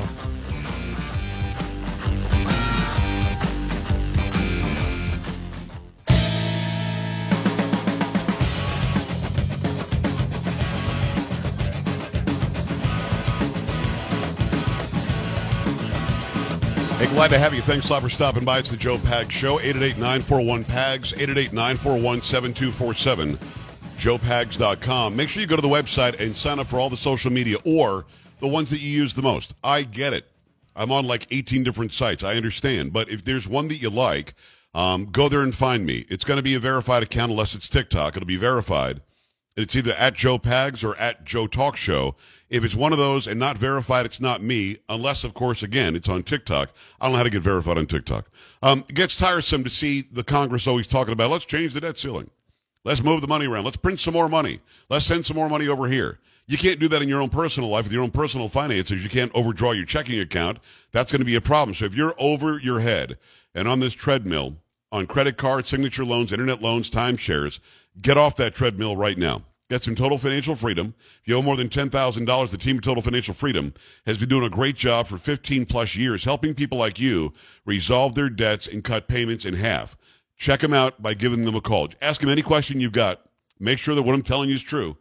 Hey, glad to have you. Thanks a lot for stopping by. It's the Joe Pags Show. 888-941-PAGS, 888-941-7247, joepags.com. Make sure you go to the website and sign up for all the social media or the ones that you use the most. I get it. I'm on like 18 different sites. I understand. But if there's one that you like, go there and find me. It's going to be a verified account unless it's TikTok. It'll be verified. It's either at Joe Pags or at Joe Talk Show. If it's one of those and not verified, it's not me, unless, of course, again, it's on TikTok. I don't know how to get verified on TikTok. It gets tiresome to see the Congress always talking about, let's change the debt ceiling. Let's move the money around. Let's print some more money. Let's send some more money over here. You can't do that in your own personal life with your own personal finances. You can't overdraw your checking account. That's going to be a problem. So if you're over your head and on this treadmill on credit cards, signature loans, internet loans, timeshares, get off that treadmill right now. Get some total financial freedom. If you owe more than $10,000, the team at Total Financial Freedom has been doing a great job for 15 plus years, helping people like you resolve their debts and cut payments in half. Check them out by giving them a call. Ask them any question you've got. Make sure that what I'm telling you is true.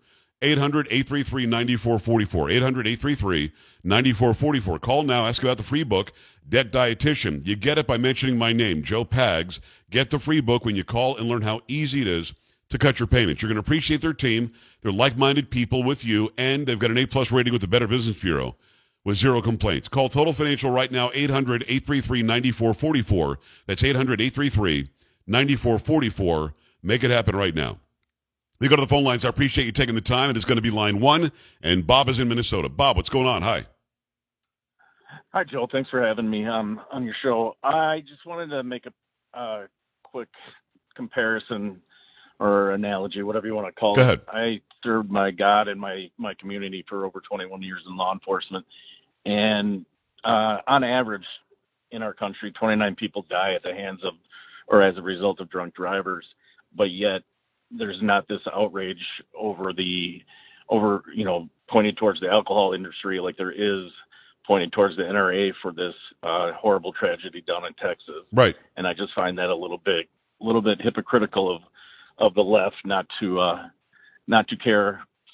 800-833-9444. 800-833-9444. Call now. Ask about the free book, Debt Dietitian. You get it by mentioning my name, Joe Pags. Get the free book when you call and learn how easy it is to cut your payments. You're going to appreciate their team. They're like-minded people with you, and they've got an A-plus rating with the Better Business Bureau with 0 complaints. Call Total Financial right now, 800-833-9444. That's 800-833-9444. Make it happen right now. We go to the phone lines. I appreciate you taking the time. It is going to be line 1, and Bob is in Minnesota. Bob, what's going on? Hi.
Hi, Joe. Thanks for having me on your show. I just wanted to make a quick comparison or analogy, whatever you want to call it.
Go ahead.
I served my God and my community for over 21 years in law enforcement. And on average in our country, 29 people die at the hands of or as a result of drunk drivers. But yet there's not this outrage over pointing towards the alcohol industry like there is pointing towards the NRA for this horrible tragedy down in Texas.
Right.
And I just find that a little bit hypocritical of the left not to care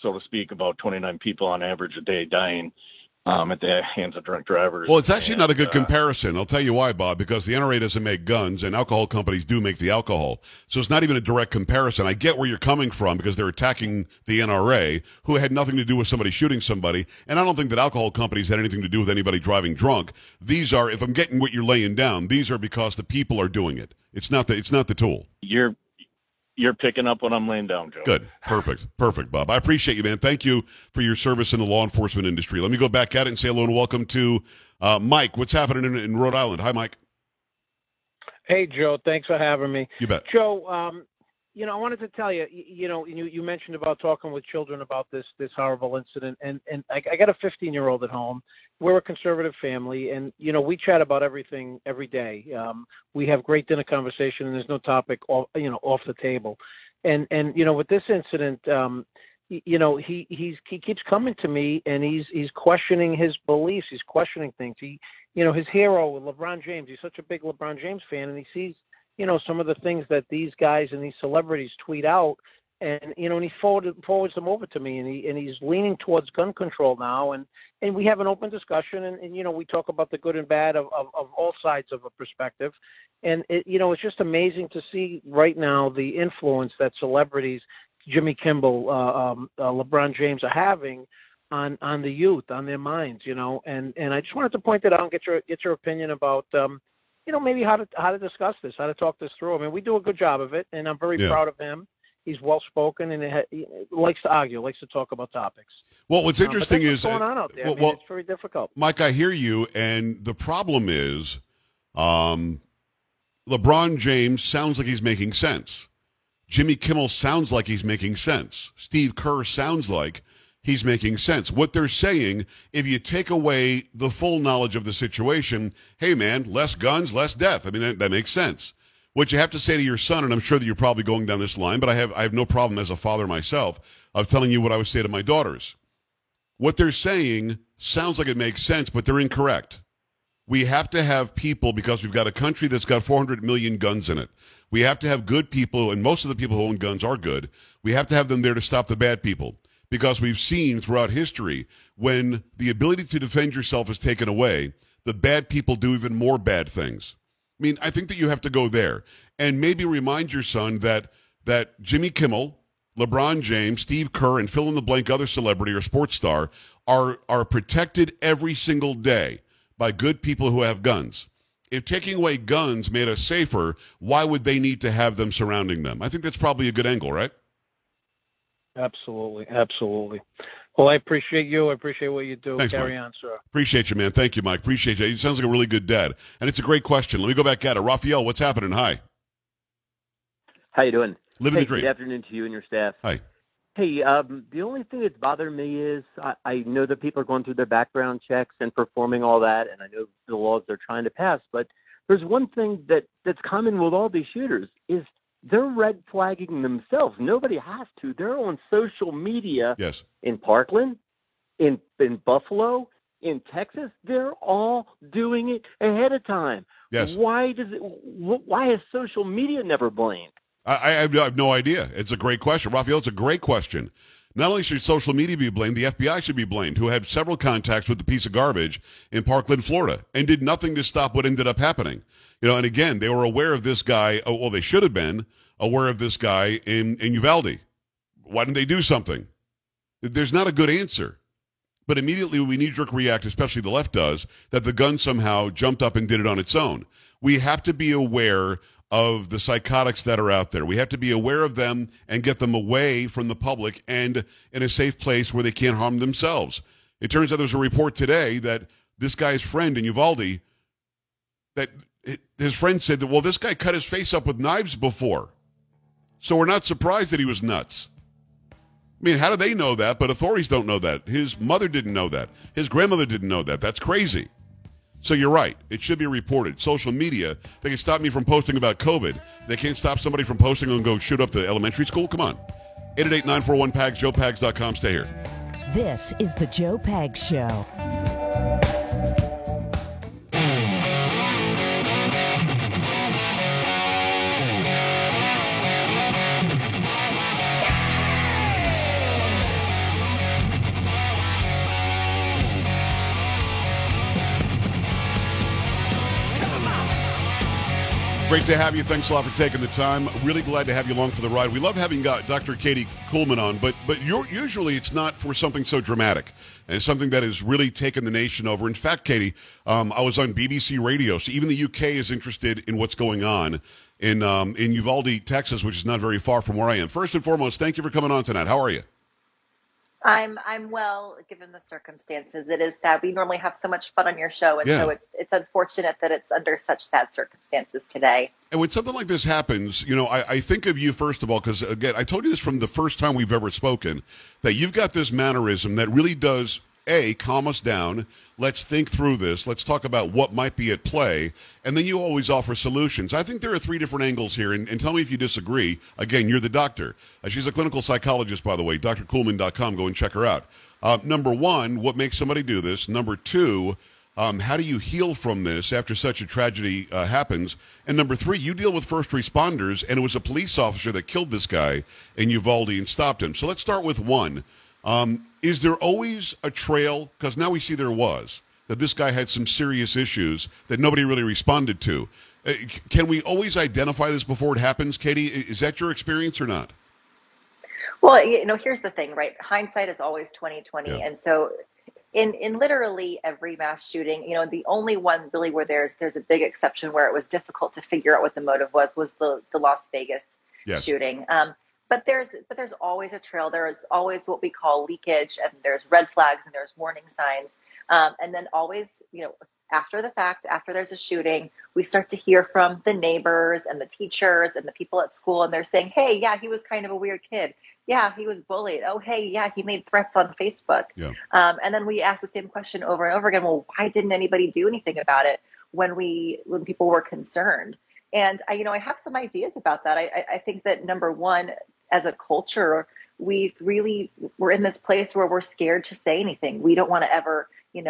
so to speak, about 29 people on average a day dying at the hands of drunk drivers.
Well, it's actually not a good comparison. I'll tell you why, Bob, because the NRA doesn't make guns and alcohol companies do make the alcohol. So it's not even a direct comparison. I get where you're coming from because they're attacking the NRA, who had nothing to do with somebody shooting somebody. And I don't think that alcohol companies had anything to do with anybody driving drunk. These are, if I'm getting what you're laying down, these are because the people are doing it. It's not the tool.
You're picking up what I'm laying down, Joe.
Good. Perfect, Bob. I appreciate you, man. Thank you for your service in the law enforcement industry. Let me go back at it and say hello and welcome to Mike. What's happening in Rhode Island? Hi, Mike.
Hey, Joe. Thanks for having me.
You bet.
Joe, I wanted to tell you, you mentioned about talking with children about this horrible incident, and I got a 15-year-old at home. We're a conservative family, and, we chat about everything every day. We have great dinner conversation, and there's no topic off the table. And with this incident, he keeps coming to me, and he's questioning his beliefs. He's questioning things. His hero, LeBron James, he's such a big LeBron James fan, and he sees some of the things that these guys and these celebrities tweet out, and and he forwards them over to me, and he's leaning towards gun control now, and we have an open discussion, and we talk about the good and bad of all sides of a perspective, and it's just amazing to see right now the influence that celebrities, Jimmy Kimmel, LeBron James, are having on the youth, on their minds, and I just wanted to point that out and get your opinion about. Maybe how to discuss this, how to talk this through. I mean, we do a good job of it, and I'm very proud of him. He's well-spoken, and he likes to argue, likes to talk about topics.
Well, what's interesting is
what's going on out there. It's very difficult.
Mike, I hear you, and the problem is LeBron James sounds like he's making sense. Jimmy Kimmel sounds like he's making sense. Steve Kerr sounds like he's making sense. What they're saying, if you take away the full knowledge of the situation, hey, man, less guns, less death. I mean, that makes sense. What you have to say to your son, and I'm sure that you're probably going down this line, but I have no problem as a father myself of telling you what I would say to my daughters. What they're saying sounds like it makes sense, but they're incorrect. We have to have people, because we've got a country that's got 400 million guns in it. We have to have good people, and most of the people who own guns are good. We have to have them there to stop the bad people. Because we've seen throughout history, when the ability to defend yourself is taken away, the bad people do even more bad things. I mean, I think that you have to go there and maybe remind your son that Jimmy Kimmel, LeBron James, Steve Kerr, and fill in the blank other celebrity or sports star are protected every single day by good people who have guns. If taking away guns made us safer, why would they need to have them surrounding them? I think that's probably a good angle, right?
Absolutely. Well, I appreciate you. I appreciate what you do.
Thanks,
Carry
Mike.
on, sir.
Appreciate you, man. Thank you, Mike. Appreciate you. He sounds like a really good dad. And it's a great question. Let me go back at it. Raphael, what's happening? Hi.
How you doing?
Living the dream.
Good afternoon to you and your staff.
Hi.
Hey, the only thing that's bothering me is I know that people are going through their background checks and performing all that, and I know the laws they're trying to pass, but there's one thing that's common with all these shooters is they're red flagging themselves. Nobody has to. They're on social media.
Yes.
In Parkland, in Buffalo, in Texas. They're all doing it ahead of time.
Yes.
Why is social media never blamed?
I have no idea. It's a great question. Raphael, it's a great question. Not only should social media be blamed, the FBI should be blamed, who had several contacts with the piece of garbage in Parkland, Florida, and did nothing to stop what ended up happening. And again, they were aware of this guy. Well, they should have been aware of this guy in Uvalde. Why didn't they do something? There's not a good answer. But immediately we knee-jerk react, especially the left does, that the gun somehow jumped up and did it on its own. We have to be aware of the psychotics that are out there. We have to be aware of them and get them away from the public and in a safe place where they can't harm themselves. It turns out there's a report today that this guy's friend in Uvalde, that his friend said that, well, this guy cut his face up with knives before. So we're not surprised that he was nuts. I mean, how do they know that? But authorities don't know that. His mother didn't know that. His grandmother didn't know that. That's crazy. So you're right. It should be reported. Social media, they can stop me from posting about COVID. They can't stop somebody from posting and go shoot up the elementary school? Come on. 888-941-PAGS, joepags.com. Stay here.
This is the Joe Pags Show.
Great to have you. Thanks a lot for taking the time. Really glad to have you along for the ride. We love having Dr. Katie Kuhlman on, but usually it's not for something so dramatic and something that has really taken the nation over. In fact, Katie, I was on BBC Radio, so even the UK is interested in what's going on in Uvalde, Texas, which is not very far from where I am. First and foremost, thank you for coming on tonight. How are you?
I'm well, given the circumstances. It is sad. We normally have so much fun on your show, and so it's unfortunate that it's under such sad circumstances today.
And when something like this happens, you know, I think of you, first of all, because, again, I told you this from the first time we've ever spoken, that you've got this mannerism that really does, A, calm us down. Let's think through this. Let's talk about what might be at play. And then you always offer solutions. I think there are three different angles here, and tell me if you disagree. Again, you're the doctor. She's a clinical psychologist, by the way, drkuhlman.com. Go and check her out. Number one, what makes somebody do this? Number two, how do you heal from this after such a tragedy happens? And number three, you deal with first responders, and it was a police officer that killed this guy in Uvalde and stopped him. So let's start with one. Is there always a trail? Because now we see there was, that this guy had some serious issues that nobody really responded to. Can we always identify this before it happens, Katie? Is that your experience or not?
Well, you know, here's the thing, right? Hindsight is always 20/20, and so in literally every mass shooting, you know, the only one really where there's a big exception where it was difficult to figure out what the motive was the Las Vegas shooting. But there's always a trail. There is always what we call leakage, and there's red flags and there's warning signs. And then always, you know, after the fact, after there's a shooting, we start to hear from the neighbors and the teachers and the people at school, and they're saying, hey, yeah, he was kind of a weird kid. Yeah, he was bullied. Oh, hey, yeah, he made threats on Facebook. Yeah. And then we ask the same question over and over again. Well, why didn't anybody do anything about it when people were concerned? And I have some ideas about that. I think that number one, as a culture, we're in this place where we're scared to say anything. We don't want to ever,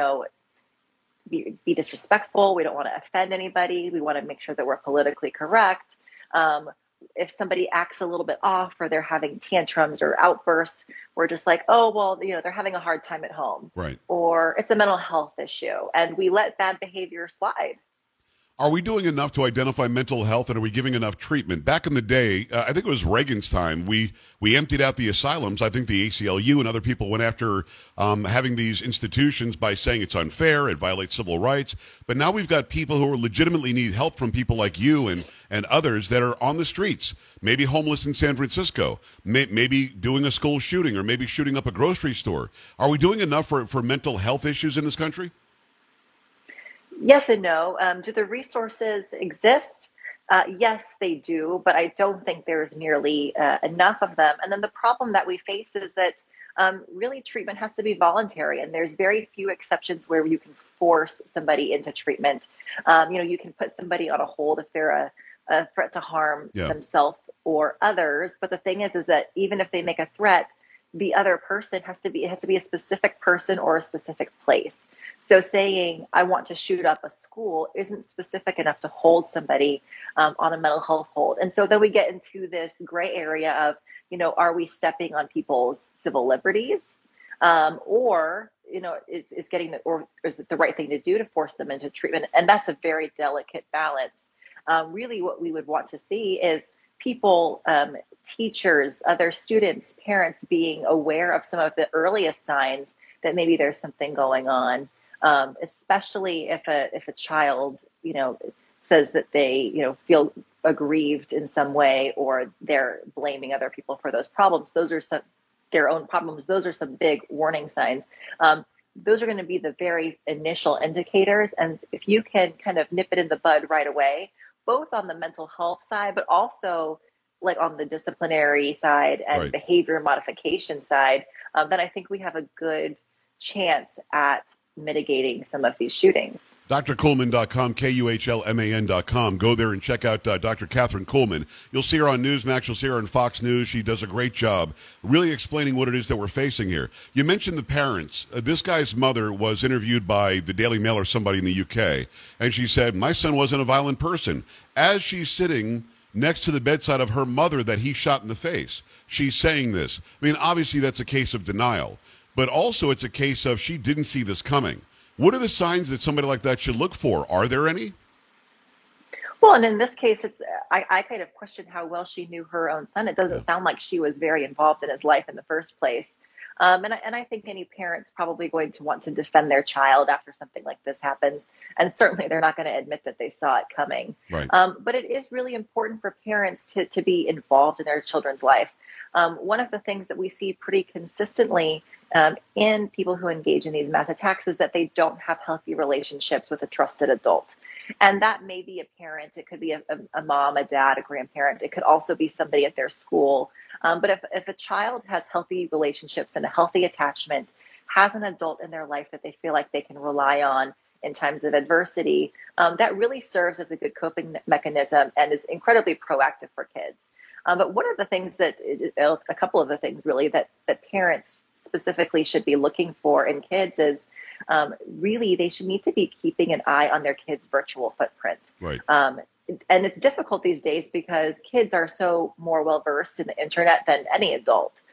be disrespectful. We don't want to offend anybody. We want to make sure that we're politically correct. If somebody acts a little bit off or they're having tantrums or outbursts, we're just like, oh, well, they're having a hard time at home. Right. Or it's a mental health issue. And we let bad behavior slide.
Are we doing enough to identify mental health, and are we giving enough treatment? Back in the day, I think it was Reagan's time, we emptied out the asylums. I think the ACLU and other people went after having these institutions by saying it's unfair, it violates civil rights. But now we've got people who legitimately need help from people like you and others that are on the streets, maybe homeless in San Francisco, maybe doing a school shooting, or maybe shooting up a grocery store. Are we doing enough for mental health issues in this country?
Yes and no. Do the resources exist? Yes, they do, but I don't think there's nearly enough of them. And then the problem that we face is that really treatment has to be voluntary, and there's very few exceptions where you can force somebody into treatment. You can put somebody on a hold if they're a threat to harm themselves or others. But the thing is that even if they make a threat, the other person it has to be a specific person or a specific place. So saying, I want to shoot up a school isn't specific enough to hold somebody on a mental health hold. And so then we get into this gray area of, are we stepping on people's civil liberties? Or is it the right thing to do to force them into treatment? And that's a very delicate balance. Really what we would want to see is people, teachers, other students, parents being aware of some of the earliest signs that maybe there's something going on. Especially if a child, says that they, feel aggrieved in some way, or they're blaming other people for those problems. Those are their own problems. Those are some big warning signs. Those are going to be the very initial indicators. And if you can kind of nip it in the bud right away, both on the mental health side, but also like on the disciplinary side and behavior modification side, then I think we have a good chance at mitigating some of these shootings.
drkuhlman.com, KUHLMAN.com. Go there and check out Dr. Catherine Kuhlman. You'll see her on Newsmax. You'll see her on Fox News. She does a great job really explaining what it is that we're facing here. You mentioned the parents. This guy's mother was interviewed by the Daily Mail or somebody in the UK, and she said, my son wasn't a violent person. As she's sitting next to the bedside of her mother that he shot in the face, she's saying this. I mean, obviously that's a case of denial, but also it's a case of she didn't see this coming. What are the signs that somebody like that should look for? Are there any?
Well, and in this case, I kind of question how well she knew her own son. It doesn't sound like she was very involved in his life in the first place. And I think any parent's probably going to want to defend their child after something like this happens. And certainly they're not going to admit that they saw it coming.
Right.
But it is really important for parents to be involved in their children's life. One of the things that we see pretty consistently in people who engage in these mass attacks is that they don't have healthy relationships with a trusted adult. And that may be a parent. It could be a mom, a dad, a grandparent. It could also be somebody at their school. But if a child has healthy relationships and a healthy attachment, has an adult in their life that they feel like they can rely on in times of adversity, that really serves as a good coping mechanism and is incredibly proactive for kids. But one of the things a couple of the things really that parents specifically should be looking for in kids is really they should need to be keeping an eye on their kids' virtual footprint.
Right.
And it's difficult these days because kids are so more well-versed in the internet than any adult.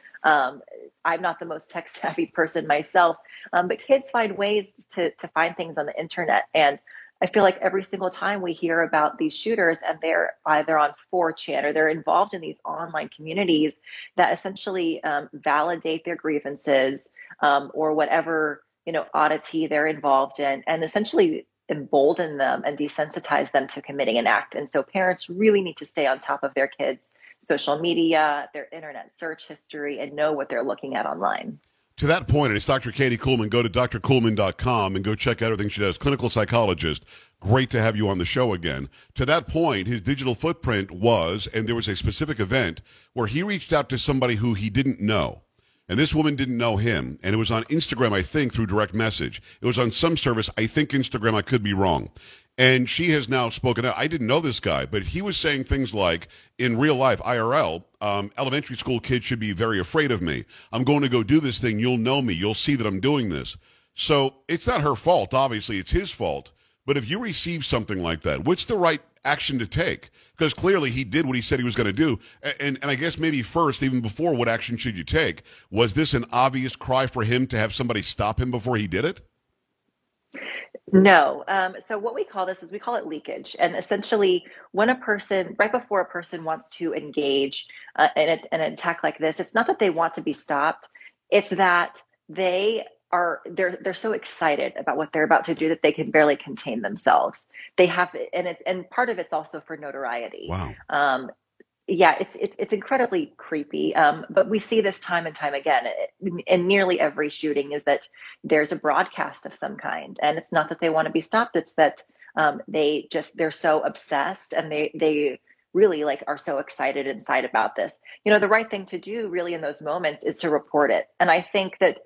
I'm not the most tech-savvy person myself, but kids find ways to find things on the internet. And I feel like every single time we hear about these shooters and they're either on 4chan or they're involved in these online communities that essentially validate their grievances or whatever, oddity they're involved in, and essentially embolden them and desensitize them to committing an act. And so parents really need to stay on top of their kids' social media, their internet search history, and know what they're looking at online.
To that point, and it's Dr. Katie Kuhlman. Go to drkuhlman.com and go check out everything she does. Clinical psychologist. Great to have you on the show again. To that point, his digital footprint was, and there was a specific event where he reached out to somebody who he didn't know. And this woman didn't know him. And it was on Instagram, I think, through direct message. It was on some service. I think Instagram. I could be wrong. And she has now spoken out. I didn't know this guy, but he was saying things like, in real life, IRL, elementary school kids should be very afraid of me. I'm going to go do this thing. You'll know me. You'll see that I'm doing this. So it's not her fault. Obviously, it's his fault. But if you receive something like that, what's the right action to take? Because clearly he did what he said he was going to do. And I guess maybe first, even before, what action should you take? Was this an obvious cry for him to have somebody stop him before he did it?
No. So what we call this is we call it leakage. And essentially, when a person, right before a person wants to engage in an attack like this, it's not that they want to be stopped. It's that they're so excited about what they're about to do that they can barely contain themselves. They have, and part of it's also for notoriety.
Wow.
Yeah, it's incredibly creepy. But we see this time and time again in nearly every shooting is that there's a broadcast of some kind, and it's not that they want to be stopped. It's that they're so obsessed and they really are so excited inside about this. The right thing to do really in those moments is to report it. And I think that,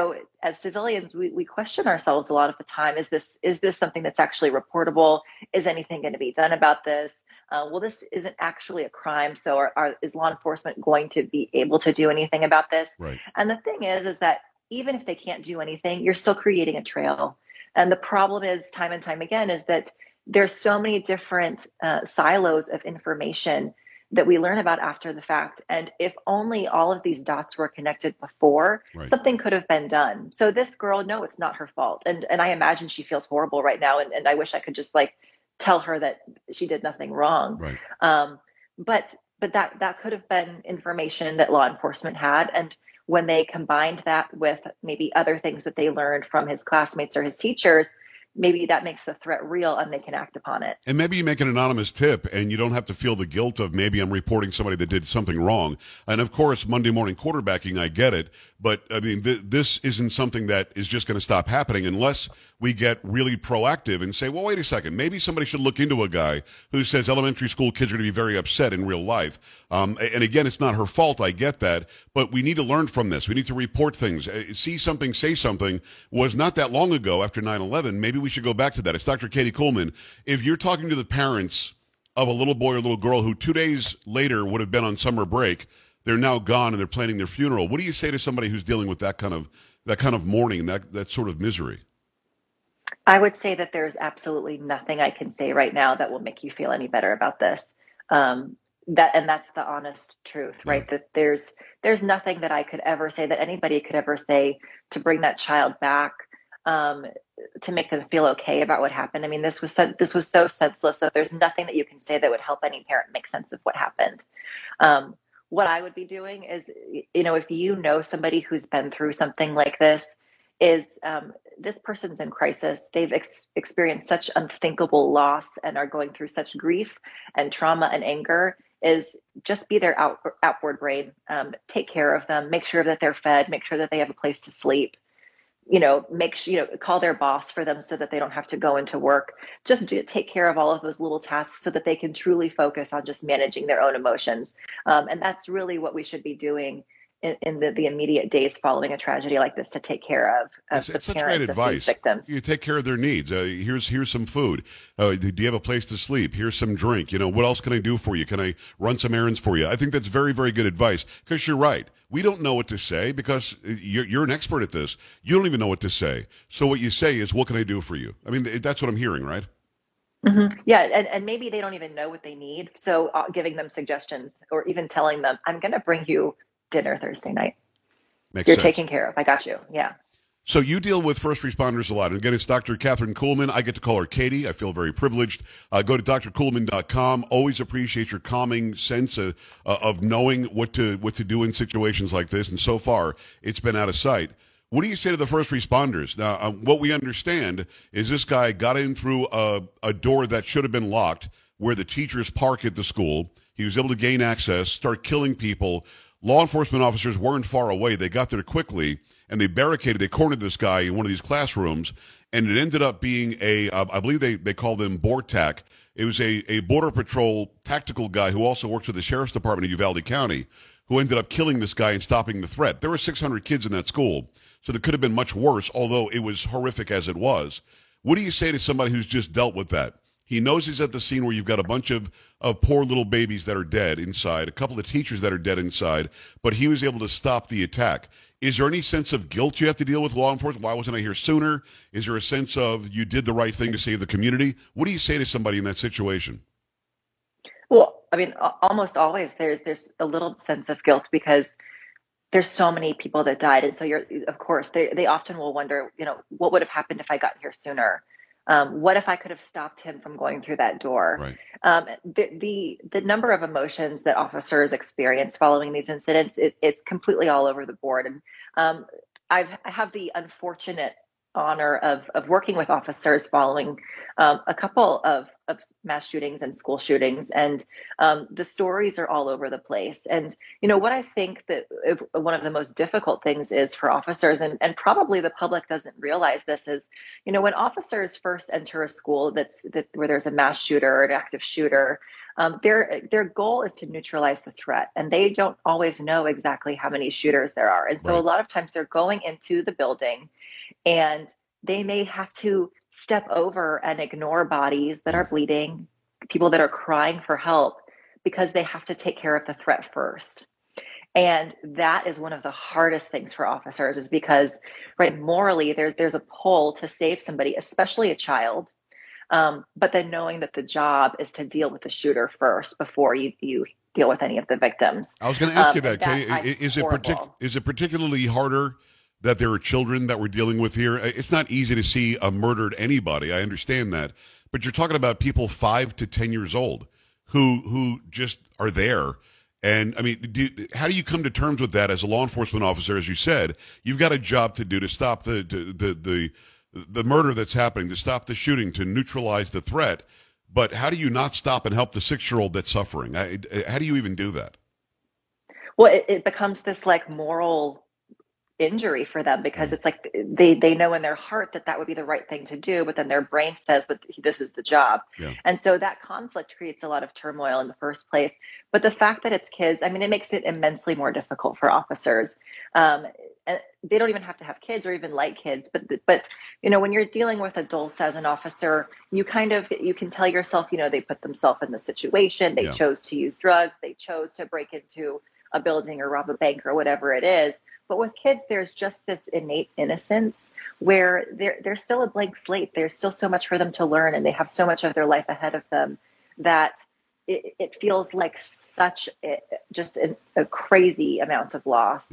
as civilians, we question ourselves a lot of the time. Is this something that's actually reportable? Is anything going to be done about this? Well, this isn't actually a crime. So is law enforcement going to be able to do anything about this?
Right.
And the thing is that even if they can't do anything, you're still creating a trail. And the problem is time and time again is that there's so many different silos of information that we learn about after the fact. And if only all of these dots were connected before,
right,
something could have been done. So this girl, no, it's not her fault. And I imagine she feels horrible right now. And I wish I could just tell her that she did nothing wrong.
Right.
But that could have been information that law enforcement had. And when they combined that with maybe other things that they learned from his classmates or his teachers, maybe that makes the threat real and they can act upon it.
And maybe you make an anonymous tip and you don't have to feel the guilt of maybe I'm reporting somebody that did something wrong. And of course, Monday morning quarterbacking, I get it. But I mean, this isn't something that is just going to stop happening unless we get really proactive and say, well, wait a second, maybe somebody should look into a guy who says elementary school kids are going to be very upset in real life. And again, it's not her fault. I get that. But we need to learn from this. We need to report things. See something, say something was not that long ago after 9/11. Maybe we should go back to that. It's Dr. Katie Kuhlman. If you're talking to the parents of a little boy or little girl who 2 days later would have been on summer break, they're now gone and they're planning their funeral. What do you say to somebody who's dealing with that kind of mourning, that sort of misery?
I would say that there's absolutely nothing I can say right now that will make you feel any better about this. That's the honest truth, right? Yeah. That there's nothing that I could ever say, that anybody could ever say to bring that child back. to make them feel okay about what happened. I mean, this was so senseless that there's nothing that you can say that would help any parent make sense of what happened. What I would be doing is, if you know somebody who's been through something like this, is this person's in crisis. They've experienced such unthinkable loss and are going through such grief and trauma and anger, is just be their outward brain. Take care of them, make sure that they're fed, make sure that they have a place to sleep, call their boss for them so that they don't have to go into work. Just take care of all of those little tasks so that they can truly focus on just managing their own emotions. And that's really what we should be doing in the immediate days following a tragedy like this, to take care of the
such
parents
great
of
advice.
these victims.
You take care of their needs. Here's some food. Do you have a place to sleep? Here's some drink. What else can I do for you? Can I run some errands for you? I think that's very, very good advice, because you're right. We don't know what to say, because you're an expert at this. You don't even know what to say. So what you say is, what can I do for you? I mean, that's what I'm hearing, right?
Mm-hmm. Yeah, and maybe they don't even know what they need. So giving them suggestions, or even telling them, I'm going to bring you dinner Thursday night.
Makes
You're
sense.
taken care of. I got you. Yeah.
So you deal with first responders a lot. And again, it's Dr. Catherine Kuhlman. I get to call her Katie. I feel very privileged. Go to drkuhlman.com. Always appreciate your calming sense of knowing what to do in situations like this. And so far, it's been out of sight. What do you say to the first responders? Now, what we understand is this guy got in through a door that should have been locked, where the teachers park at the school. He was able to gain access, start killing people. Law enforcement officers weren't far away. They got there quickly, and they cornered this guy in one of these classrooms, and it ended up being I believe they called him BORTAC. It was a Border Patrol tactical guy who also works for the Sheriff's Department of Uvalde County, who ended up killing this guy and stopping the threat. There were 600 kids in that school, so there could have been much worse, although it was horrific as it was. What do you say to somebody who's just dealt with that? He knows he's at the scene where you've got a bunch of poor little babies that are dead inside, a couple of teachers that are dead inside, but he was able to stop the attack. Is there any sense of guilt you have to deal with, law enforcement? Why wasn't I here sooner? Is there a sense of you did the right thing to save the community? What do you say to somebody in that situation?
Well, I mean, almost always there's a little sense of guilt, because there's so many people that died. And so of course, they often will wonder, what would have happened if I got here sooner? What if I could have stopped him from going through that door?
Right.
The number of emotions that officers experience following these incidents, it's completely all over the board. And I have the unfortunate honor of working with officers following a couple of mass shootings and school shootings, and the stories are all over the place. And what I think that one of the most difficult things is for officers, and probably the public doesn't realize this, is when officers first enter a school where there's a mass shooter or an active shooter, their goal is to neutralize the threat, and they don't always know exactly how many shooters there are. And so a lot of times they're going into the building, and they may have to step over and ignore bodies that are bleeding, people that are crying for help, because they have to take care of the threat first. And that is one of the hardest things for officers, is because, morally, there's a pull to save somebody, especially a child. But then knowing that the job is to deal with the shooter first before you deal with any of the victims.
I was going to ask you that, Kay. Is it particularly harder that there are children that we're dealing with here? It's not easy to see a murdered anybody. I understand that. But you're talking about people 5 to 10 years old who just are there. And, I mean, how do you come to terms with that as a law enforcement officer? As you said, you've got a job to do to stop the murder that's happening, to stop the shooting, to neutralize the threat. But how do you not stop and help the 6-year-old that's suffering? How do you even do that?
Well, it becomes this moral injury for them, because it's like they know in their heart that would be the right thing to do, but then their brain says, but this is the job.
Yeah.
And so that conflict creates a lot of turmoil in the first place. But the fact that it's kids, I mean, it makes it immensely more difficult for officers. And they don't even have to have kids or even like kids, but when you're dealing with adults as an officer, you can tell yourself, they put themselves in the situation, they chose to use drugs, they chose to break into a building or rob a bank or whatever it is. But with kids, there's just this innate innocence where they're still a blank slate. There's still so much for them to learn, and they have so much of their life ahead of them, that it feels like such just a crazy amount of loss.
Yeah.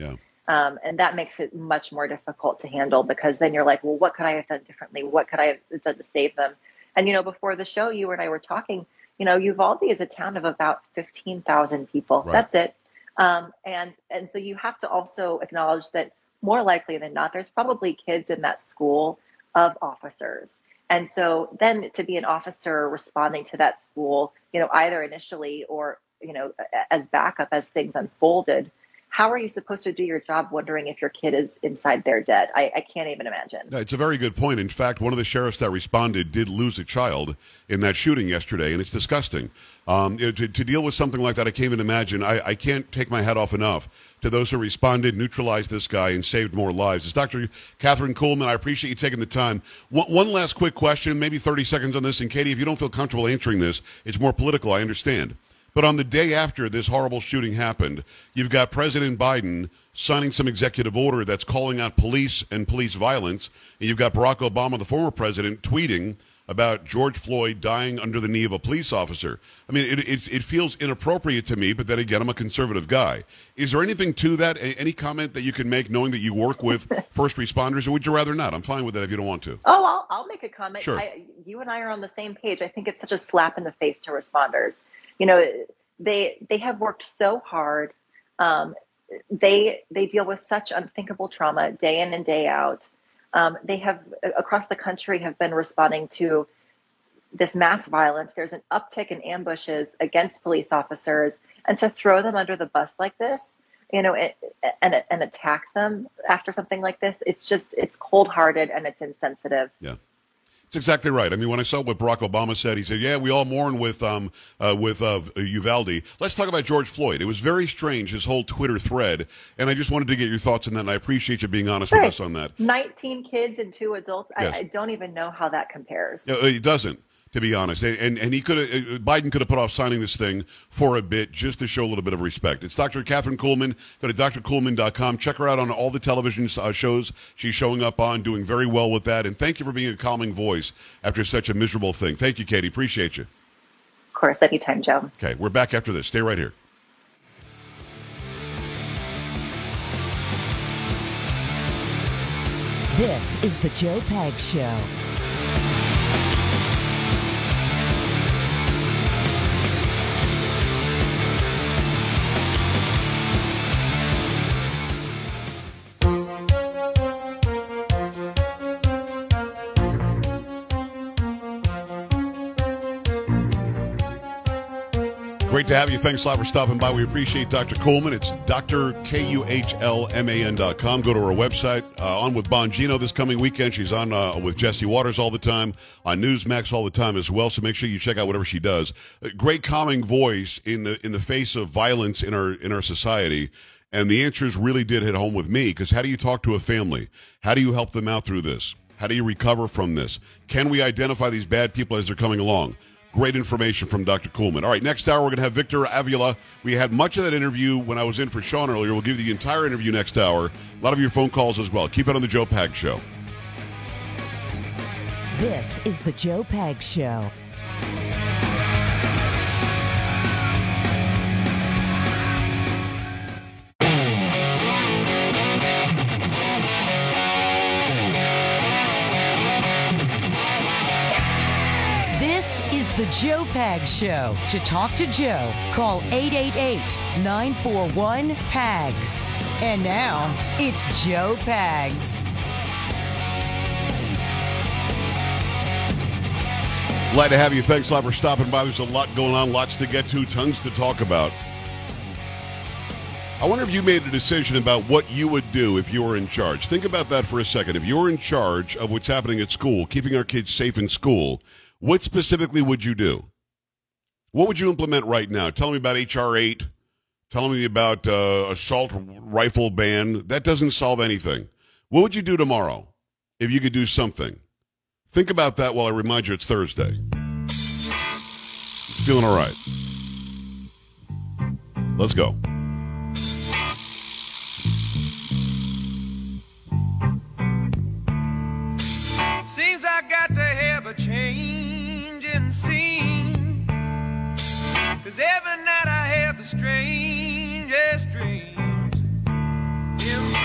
And that makes it much more difficult to handle, because then you're like, well, what could I have done differently? What could I have done to save them? And, before the show, you and I were talking, Uvalde is a town of about 15,000 people.
Right.
That's it. And so you have to also acknowledge that more likely than not, there's probably kids in that school of officers. And so then to be an officer responding to that school, either initially or, as backup as things unfolded, how are you supposed to do your job wondering if your kid is inside there dead? I can't even imagine.
No, it's a very good point. In fact, one of the sheriffs that responded did lose a child in that shooting yesterday, and it's disgusting. To deal with something like that, I can't even imagine. I can't take my hat off enough to those who responded, neutralized this guy, and saved more lives. It's Dr. Catherine Kuhlman. I appreciate you taking the time. One last quick question, maybe 30 seconds on this. And Katie, if you don't feel comfortable answering this, it's more political, I understand. But on the day after this horrible shooting happened, you've got President Biden signing some executive order that's calling out police and police violence. And you've got Barack Obama, the former president, tweeting about George Floyd dying under the knee of a police officer. I mean, it feels inappropriate to me, but then again, I'm a conservative guy. Is there anything to that? Any comment that you can make knowing that you work with first responders, or would you rather not? I'm fine with that if you don't want to.
Oh, I'll make a comment.
Sure.
You and I are on the same page. I think it's such a slap in the face to responders. They have worked so hard. They deal with such unthinkable trauma day in and day out. They have, across the country, have been responding to this mass violence. There's an uptick in ambushes against police officers, and to throw them under the bus like this, and attack them after something like this, it's cold-hearted and it's insensitive.
Yeah. That's exactly right. I mean, when I saw what Barack Obama said, he said, yeah, we all mourn with Uvalde. Let's talk about George Floyd. It was very strange, his whole Twitter thread, and I just wanted to get your thoughts on that, and I appreciate you being honest with us on that.
19 kids and 2 adults.
Yes.
I don't even know how that compares.
It doesn't, to be honest. And Biden could have put off signing this thing for a bit just to show a little bit of respect. It's Dr. Catherine Kuhlman. Go to drkuhlman.com. Check her out on all the television shows she's showing up on, doing very well with that. And thank you for being a calming voice after such a miserable thing. Thank you, Katie. Appreciate you.
Of course, anytime, Joe.
Okay, we're back after this. Stay right here.
This is the Joe Pags Show.
Great to have you. Thanks a lot for stopping by. We appreciate Dr. Kuhlman. It's drkuhlman.com. Go to her website. On with Bongino this coming weekend. She's on with Jesse Waters all the time, on Newsmax all the time as well. So make sure you check out whatever she does. A great calming voice in the face of violence in our society. And the answers really did hit home with me, because how do you talk to a family? How do you help them out through this? How do you recover from this? Can we identify these bad people as they're coming along? Great information from Dr. Kuhlman. All right, next hour, we're going to have Victor Avila. We had much of that interview when I was in for Sean earlier. We'll give you the entire interview next hour. A lot of your phone calls as well. Keep it on the Joe Pags Show.
This is the Joe Pags Show. The Joe Pags Show. To talk to Joe, call 888-941-PAGS. And now, it's Joe Pags.
Glad to have you. Thanks a lot for stopping by. There's a lot going on, lots to get to, tons to talk about. I wonder if you made a decision about what you would do if you were in charge. Think about that for a second. If you were in charge of what's happening at school, keeping our kids safe in school, what specifically would you do? What would you implement right now? Tell me about H.R. 8. Tell me about assault rifle ban. That doesn't solve anything. What would you do tomorrow if you could do something? Think about that while I remind you it's Thursday. Feeling all right. Let's go.
Seems I got to have a change in scene, 'cause every night I have the strangest dreams. Them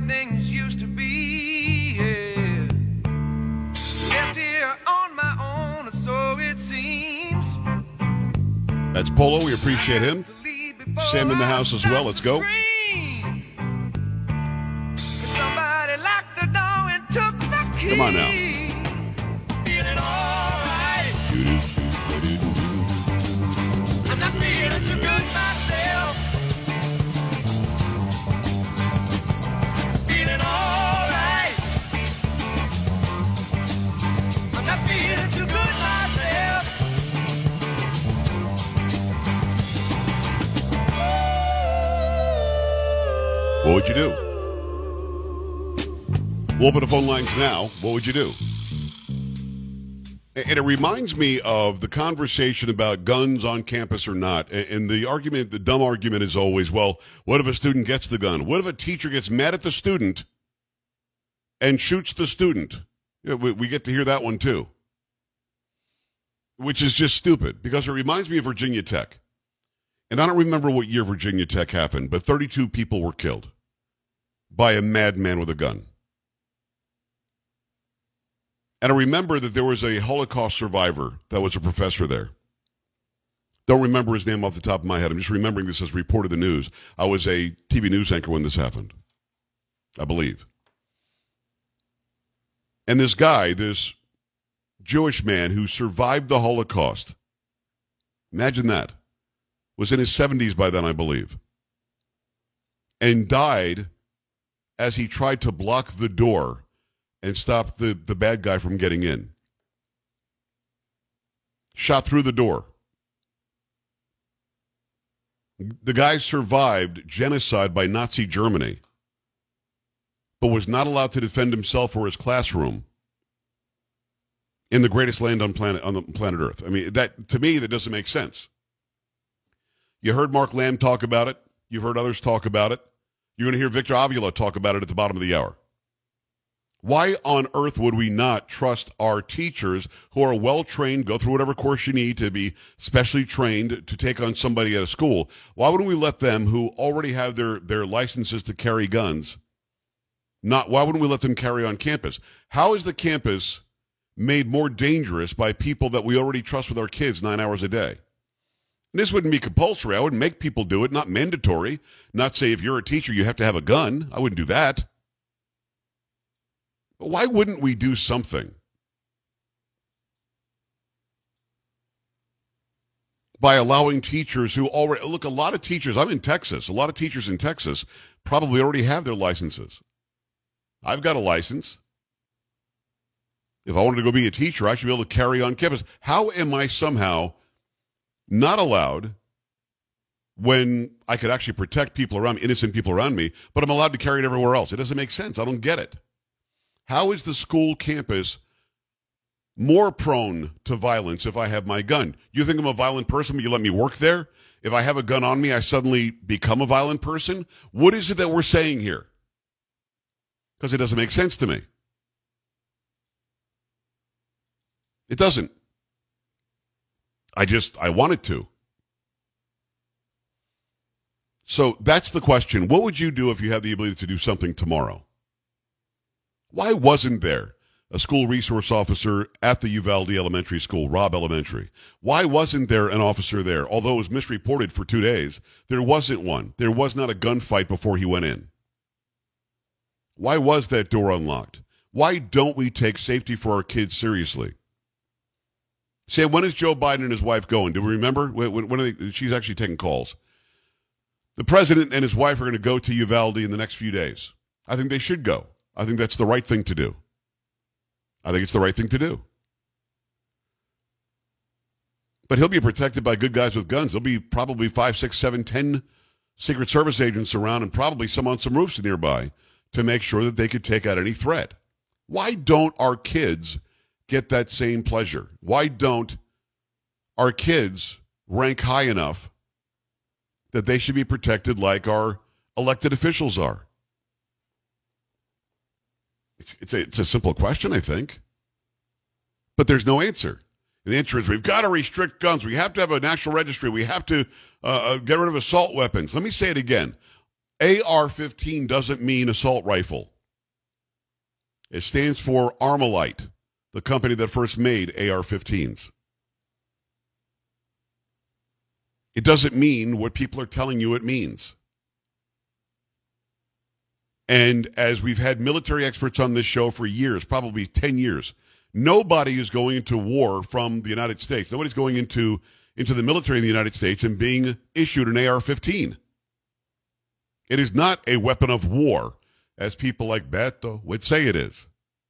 things used to be. Yeah. Left here on my own, so it seems.
That's Polo. We appreciate him. Sam in the house as well. Let's go.
Somebody locked the door and took the key.
Come on now.
Feeling all right. I'm not feeling too good myself. Feeling all right. I'm not feeling too good myself.
What would you do? We'll open the phone lines now. What would you do? And it reminds me of the conversation about guns on campus or not. And the argument, the dumb argument is always, well, what if a student gets the gun? What if a teacher gets mad at the student and shoots the student? You know, we get to hear that one too. Which is just stupid because it reminds me of Virginia Tech. And I don't remember what year Virginia Tech happened, but 32 people were killed by a madman with a gun. And I remember that there was a Holocaust survivor that was a professor there. Don't remember his name off the top of my head. I'm just remembering this as reported in the news. I was a TV news anchor when this happened, I believe. And this guy, this Jewish man who survived the Holocaust, imagine that, was in his 70s by then, I believe, and died as he tried to block the door and stop the bad guy from getting in. Shot through the door. The guy survived genocide by Nazi Germany, but was not allowed to defend himself or his classroom in the greatest land on the planet Earth. I mean, that to me, that doesn't make sense. You heard Mark Lamb talk about it. You've heard others talk about it. You're going to hear Victor Avila talk about it at the bottom of the hour. Why on earth would we not trust our teachers who are well-trained, go through whatever course you need to be specially trained to take on somebody at a school? Why wouldn't we let them who already have their licenses to carry guns, why wouldn't we let them carry on campus? How is the campus made more dangerous by people that we already trust with our kids 9 hours a day? And this wouldn't be compulsory. I wouldn't make people do it, not mandatory. Not say if you're a teacher, you have to have a gun. I wouldn't do that. But why wouldn't we do something? By allowing teachers who already, look, a lot of teachers, I'm in Texas, a lot of teachers in Texas probably already have their licenses. I've got a license. If I wanted to go be a teacher, I should be able to carry on campus. How am I somehow not allowed when I could actually protect people around me, innocent people around me, but I'm allowed to carry it everywhere else? It doesn't make sense. I don't get it. How is the school campus more prone to violence if I have my gun? You think I'm a violent person, but you let me work there? If I have a gun on me, I suddenly become a violent person? What is it that we're saying here? Because it doesn't make sense to me. It doesn't. I want it to. So that's the question. What would you do if you had the ability to do something tomorrow? Why wasn't there a school resource officer at the Uvalde Elementary School, Robb Elementary? Why wasn't there an officer there? Although it was misreported for 2 days, there wasn't one. There was not a gunfight before he went in. Why was that door unlocked? Why don't we take safety for our kids seriously? Sam, when is Joe Biden and his wife going? Do we remember? When are they, she's actually taking calls. The president and his wife are going to go to Uvalde in the next few days. I think they should go. I think that's the right thing to do. I think it's the right thing to do. But he'll be protected by good guys with guns. There'll be probably 5, 6, 7, 10 Secret Service agents around and probably some on some roofs nearby to make sure that they could take out any threat. Why don't our kids get that same pleasure? Why don't our kids rank high enough that they should be protected like our elected officials are? It's a simple question, I think. But there's no answer. The answer is we've got to restrict guns. We have to have a national registry. We have to get rid of assault weapons. Let me say it again. AR-15 doesn't mean assault rifle. It stands for Armalite, the company that first made AR-15s. It doesn't mean what people are telling you it means. And as we've had military experts on this show for years, probably 10 years, nobody is going into war from the United States. Nobody's going into the military in the United States and being issued an AR-15. It is not a weapon of war, as people like Beto would say it is.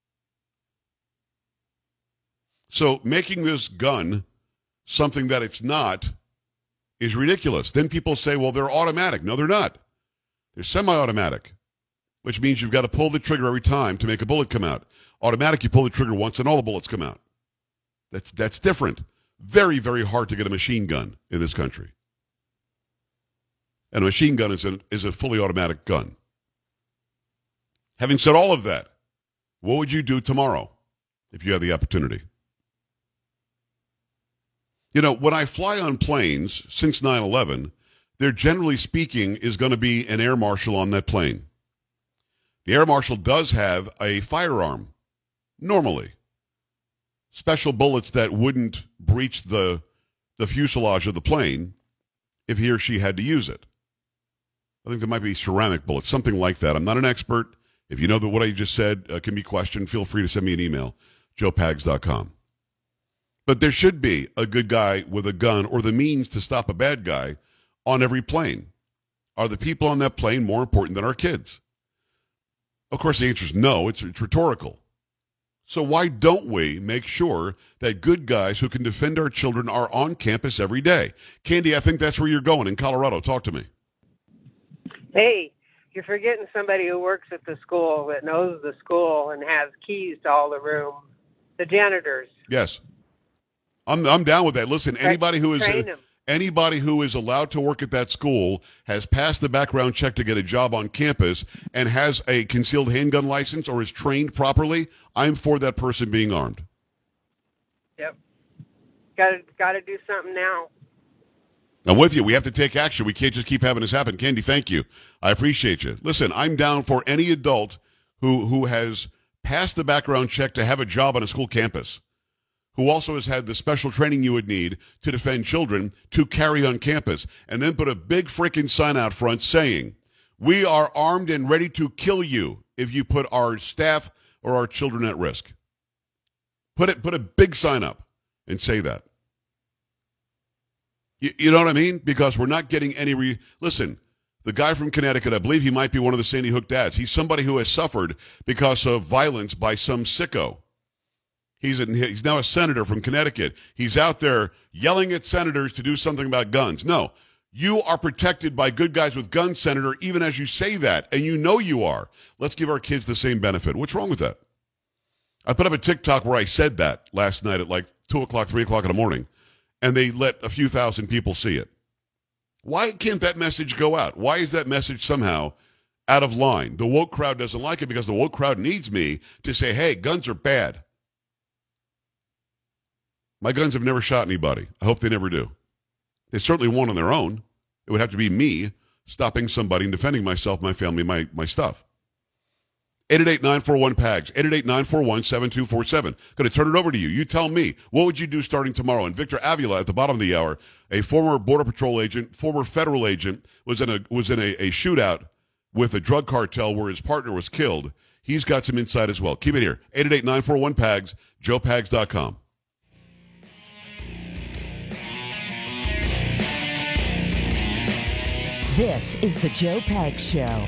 So making this gun something that it's not is ridiculous. Then people say, well, they're automatic. No, they're not. They're semi-automatic, which means you've got to pull the trigger every time to make a bullet come out. Automatic, you pull the trigger once and all the bullets come out. That's different. Very, very hard to get a machine gun in this country. And a machine gun is a fully automatic gun. Having said all of that, what would you do tomorrow if you had the opportunity? You know, when I fly on planes since 9/11, there generally speaking is going to be an air marshal on that plane. The air marshal does have a firearm, normally. Special bullets that wouldn't breach the fuselage of the plane if he or she had to use it. I think there might be ceramic bullets, something like that. I'm not an expert. If you know that what I just said can be questioned, feel free to send me an email, joepags.com. But there should be a good guy with a gun or the means to stop a bad guy on every plane. Are the people on that plane more important than our kids? Of course, the answer is no. It's rhetorical. So why don't we make sure that good guys who can defend our children are on campus every day? Candy, I think that's where you're going in Colorado. Talk to me.
Hey, you're forgetting somebody who works at the school that knows the school and has keys to all the rooms. The janitors.
Yes. I'm down with that. Listen, anybody who is allowed to work at that school has passed the background check to get a job on campus and has a concealed handgun license or is trained properly, I'm for that person being armed.
Yep. Got to do something now.
I'm with you. We have to take action. We can't just keep having this happen. Candy, thank you. I appreciate you. Listen, I'm down for any adult who has passed the background check to have a job on a school campus, who also has had the special training you would need to defend children to carry on campus, and then put a big freaking sign out front saying, we are armed and ready to kill you if you put our staff or our children at risk. Put a big sign up and say that. You know what I mean? Because we're not getting any listen, the guy from Connecticut, I believe he might be one of the Sandy Hook dads. He's somebody who has suffered because of violence by some sicko. He's now a senator from Connecticut. He's out there yelling at senators to do something about guns. No, you are protected by good guys with guns, Senator, even as you say that, and you know you are. Let's give our kids the same benefit. What's wrong with that? I put up a TikTok where I said that last night at like 2 o'clock, 3 o'clock in the morning, and they let a few thousand people see it. Why can't that message go out? Why is that message somehow out of line? The woke crowd doesn't like it because the woke crowd needs me to say, hey, guns are bad. My guns have never shot anybody. I hope they never do. They certainly won't on their own. It would have to be me stopping somebody and defending myself, my family, my stuff. 888-941-PAGS, 888-941-7247. Going to turn it over to you. You tell me, what would you do starting tomorrow? And Victor Avila at the bottom of the hour, a former Border Patrol agent, former federal agent, was in a shootout with a drug cartel where his partner was killed. He's got some insight as well. Keep it here. 888-941-PAGS, joepags.com.
This is the Joe Pags Show.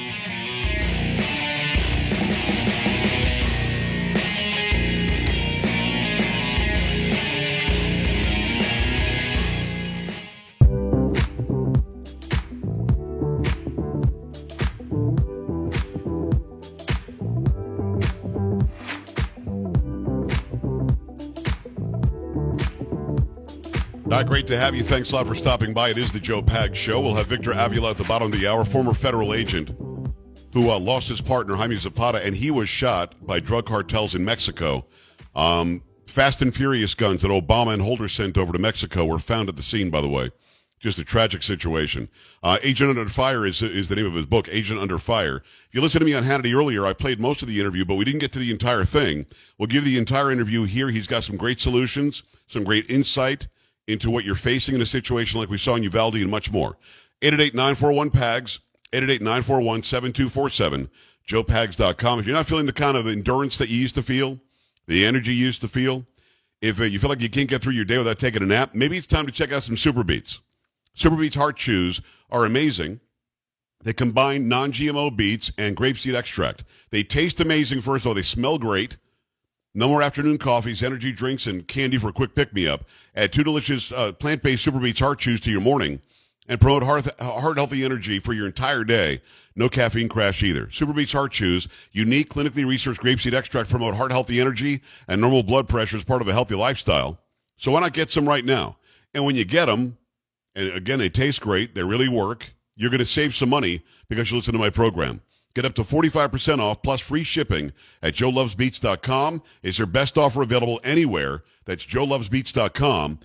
Great to have you. Thanks a lot for stopping by. It is the Joe Pags Show. We'll have Victor Avila at the bottom of the hour, former federal agent who lost his partner, Jaime Zapata, and he was shot by drug cartels in Mexico. Fast and Furious guns that Obama and Holder sent over to Mexico were found at the scene, by the way. Just a tragic situation. Agent Under Fire is the name of his book, Agent Under Fire. If you listened to me on Hannity earlier, I played most of the interview, but we didn't get to the entire thing. We'll give the entire interview here. He's got some great solutions, some great insight into what you're facing in a situation like we saw in Uvalde and much more. 888-941-PAGS, 888-941-7247, joepags.com. If you're not feeling the kind of endurance that you used to feel, the energy you used to feel, if you feel like you can't get through your day without taking a nap, maybe it's time to check out some Super Beets. Super Beets Heart Chews are amazing. They combine non-GMO beets and grapeseed extract. They taste amazing, first of all. They smell great. No more afternoon coffees, energy drinks, and candy for a quick pick-me-up. Add 2 delicious plant-based Super Beets Heart Chews to your morning and promote heart-healthy energy for your entire day. No caffeine crash either. Super Beets Heart Chews, unique, clinically researched grapeseed extract, promote heart-healthy energy and normal blood pressure as part of a healthy lifestyle. So why not get some right now? And when you get them, and again, they taste great, they really work, you're going to save some money because you listen to my program. Get up to 45% off plus free shipping at joelovesbeats.com. It's their best offer available anywhere. That's joelovesbeats.com,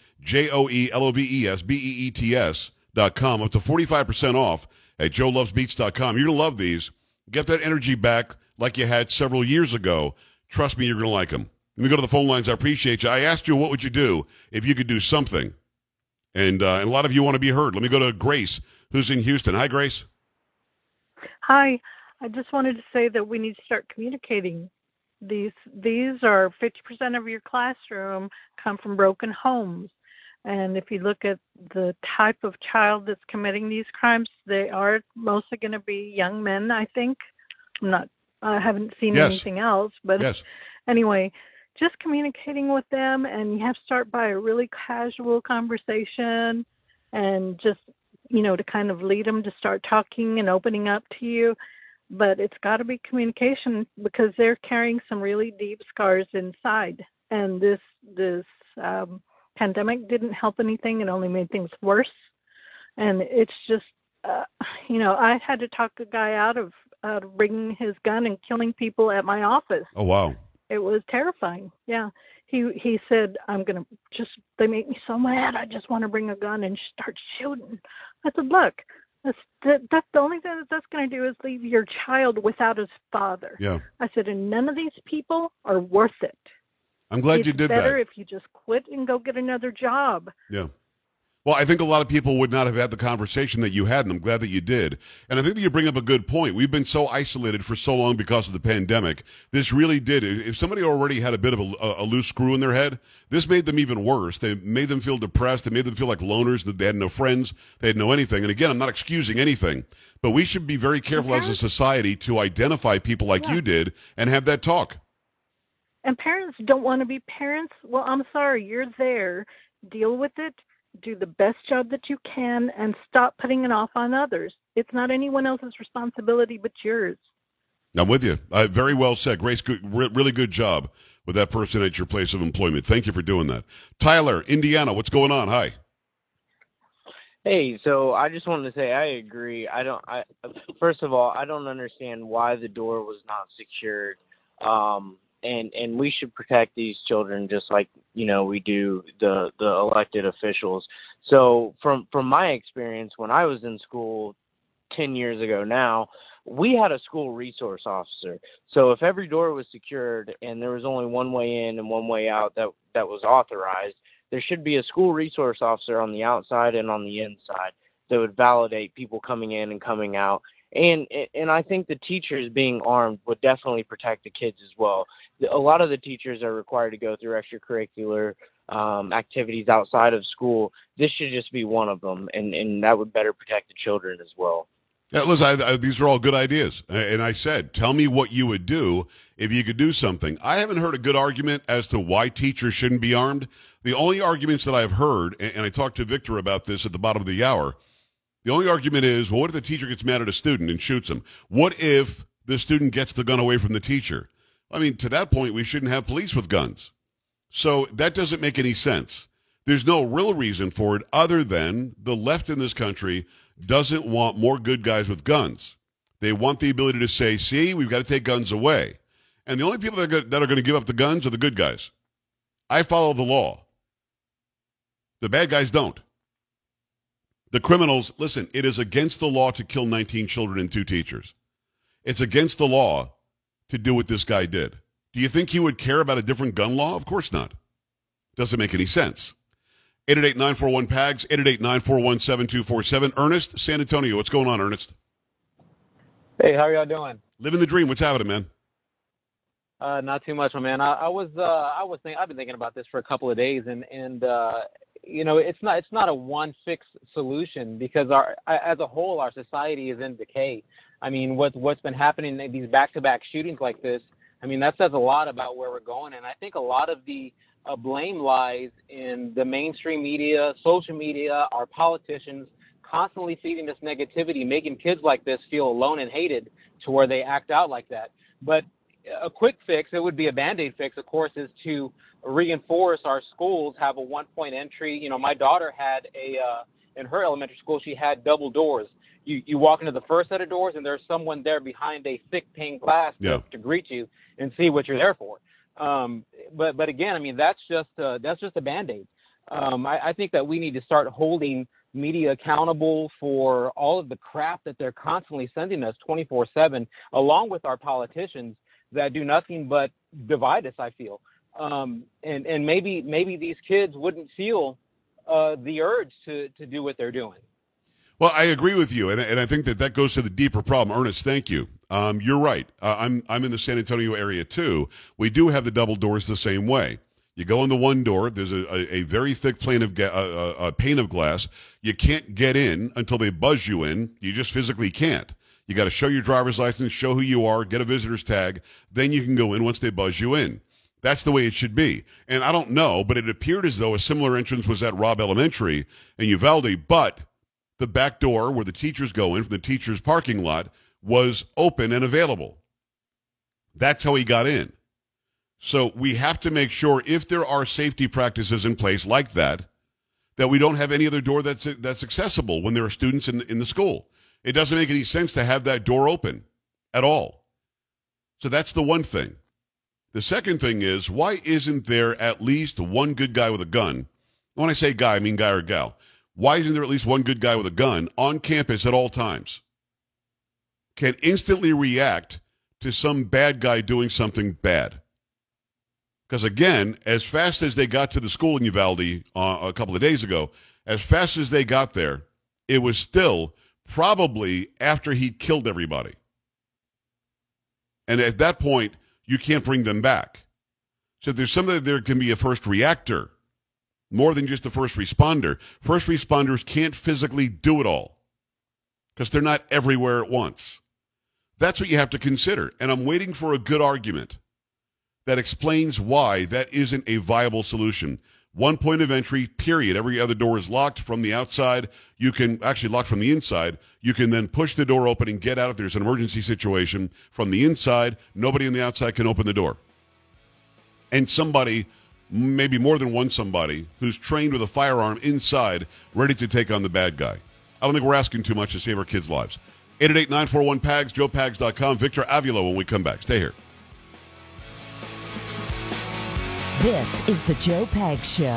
joelovesbeets.com, up to 45% off at joelovesbeats.com. You're going to love these. Get that energy back like you had several years ago. Trust me, you're going to like them. Let me go to the phone lines. I appreciate you. I asked you, what would you do if you could do something? And a lot of you want to be heard. Let me go to Grace, who's in Houston. Hi, Grace.
Hi. I just wanted to say that we need to start communicating. These are 50% of your classroom come from broken homes. And if you look at the type of child that's committing these crimes, they are mostly going to be young men, I think. I haven't seen anything else. But anyway, just communicating with them, and you have to start by a really casual conversation and just, to kind of lead them to start talking and opening up to you. But it's got to be communication because they're carrying some really deep scars inside. And this pandemic didn't help anything. It only made things worse. And it's just, I had to talk a guy out of bringing his gun and killing people at my office.
Oh, wow.
It was terrifying. Yeah. He said, they make me so mad. I just want to bring a gun and start shooting. I said, look, that's the only thing that's going to do is leave your child without his father.
Yeah.
I said, and none of these people are worth it.
I'm glad you did that.
It's better if you just quit and go get another job.
Yeah. Well, I think a lot of people would not have had the conversation that you had, and I'm glad that you did. And I think that you bring up a good point. We've been so isolated for so long because of the pandemic. This really did. If somebody already had a bit of a loose screw in their head, this made them even worse. They made them feel depressed. It made them feel like loners, that they had no friends. They had no anything. And again, I'm not excusing anything, but we should be very careful as a society to identify people like you did and have that talk.
And parents don't want to be parents. Well, I'm sorry. You're there. Deal with it. Do the best job that you can and stop putting it off on others. It's not anyone else's responsibility but yours.
I'm with you. Very well said. Grace, really good job with that person at your place of employment. Thank you for doing that. Tyler, Indiana, what's going on? Hi.
Hey, so I just wanted to say I agree. First of all, I don't understand why the door was not secured. And we should protect these children just like, we do the elected officials. So from my experience, when I was in school 10 years ago now, we had a school resource officer. So if every door was secured and there was only one way in and one way out that was authorized, there should be a school resource officer on the outside and on the inside that would validate people coming in and coming out. And I think the teachers being armed would definitely protect the kids as well. A lot of the teachers are required to go through extracurricular activities outside of school. This should just be one of them, and that would better protect the children as well.
Yeah, listen, these are all good ideas. And I said, tell me what you would do if you could do something. I haven't heard a good argument as to why teachers shouldn't be armed. The only arguments that I've heard, and I talked to Victor about this at the bottom of the hour, the only argument is, well, what if the teacher gets mad at a student and shoots him? What if the student gets the gun away from the teacher? I mean, to that point, we shouldn't have police with guns. So that doesn't make any sense. There's no real reason for it other than the left in this country doesn't want more good guys with guns. They want the ability to say, see, we've got to take guns away. And the only people that are going to give up the guns are the good guys. I follow the law. The bad guys don't. The criminals, listen, it is against the law to kill 19 children and 2 teachers. It's against the law to do what this guy did. Do you think he would care about a different gun law? Of course not. Doesn't make any sense. 888-941-PAGS, 888-941-7247. Ernest, San Antonio. What's going on, Ernest?
Hey, how y'all doing?
Living the dream. What's happening, man?
Not too much, my man. I've been thinking about this for a couple of days, and it's not a one fix solution, because as a whole our society is in decay. I mean, what's been happening, these back-to-back shootings like this, I mean, that says a lot about where we're going, and I think a lot of the blame lies in the mainstream media, social media, our politicians constantly feeding this negativity, making kids like this feel alone and hated to where they act out like that. But a quick fix, it would be a Band-Aid fix, of course, is to reinforce our schools, have a one-point entry. You know, my daughter had in her elementary school, she had double doors. You walk into the first set of doors, and there's someone there behind a thick pane glass to greet you and see what you're there for. But again, I mean, that's just a Band-Aid. I think that we need to start holding media accountable for all of the crap that they're constantly sending us 24/7, along with our politicians that do nothing but divide us, I feel. And maybe these kids wouldn't feel the urge to do what they're doing.
Well, I agree with you, and I think that goes to the deeper problem. Ernest, thank you. You're right. I'm in the San Antonio area too. We do have the double doors the same way. You go in the one door. There's a very thick pane of glass. You can't get in until they buzz you in. You just physically can't. You got to show your driver's license, show who you are, get a visitor's tag. Then you can go in once they buzz you in. That's the way it should be. And I don't know, but it appeared as though a similar entrance was at Robb Elementary in Uvalde, but the back door where the teachers go in from the teachers' parking lot was open and available. That's how he got in. So we have to make sure, if there are safety practices in place like that, that we don't have any other door that's accessible when there are students in the school. It doesn't make any sense to have that door open at all. So that's the one thing. The second thing is, why isn't there at least one good guy with a gun? When I say guy, I mean guy or gal. Why isn't there at least one good guy with a gun on campus at all times? Can instantly react to some bad guy doing something bad. Because again, as fast as they got to the school in Uvalde a couple of days ago, as fast as they got there, it was still probably after he'd killed everybody. And at that point, you can't bring them back. So there's something that there can be a first reactor, more than just a first responder. First responders can't physically do it all because they're not everywhere at once. That's what you have to consider. And I'm waiting for a good argument that explains why that isn't a viable solution. One point of entry, period. Every other door is locked from the outside. You can actually lock from the inside. You can then push the door open and get out if there's an emergency situation from the inside. Nobody on the outside can open the door. And somebody, maybe more than one somebody, who's trained with a firearm inside, ready to take on the bad guy. I don't think we're asking too much to save our kids' lives. 888-941-PAGS, joepags.com. Victor Avila when we come back. Stay here.
This is the Joe Pags Show.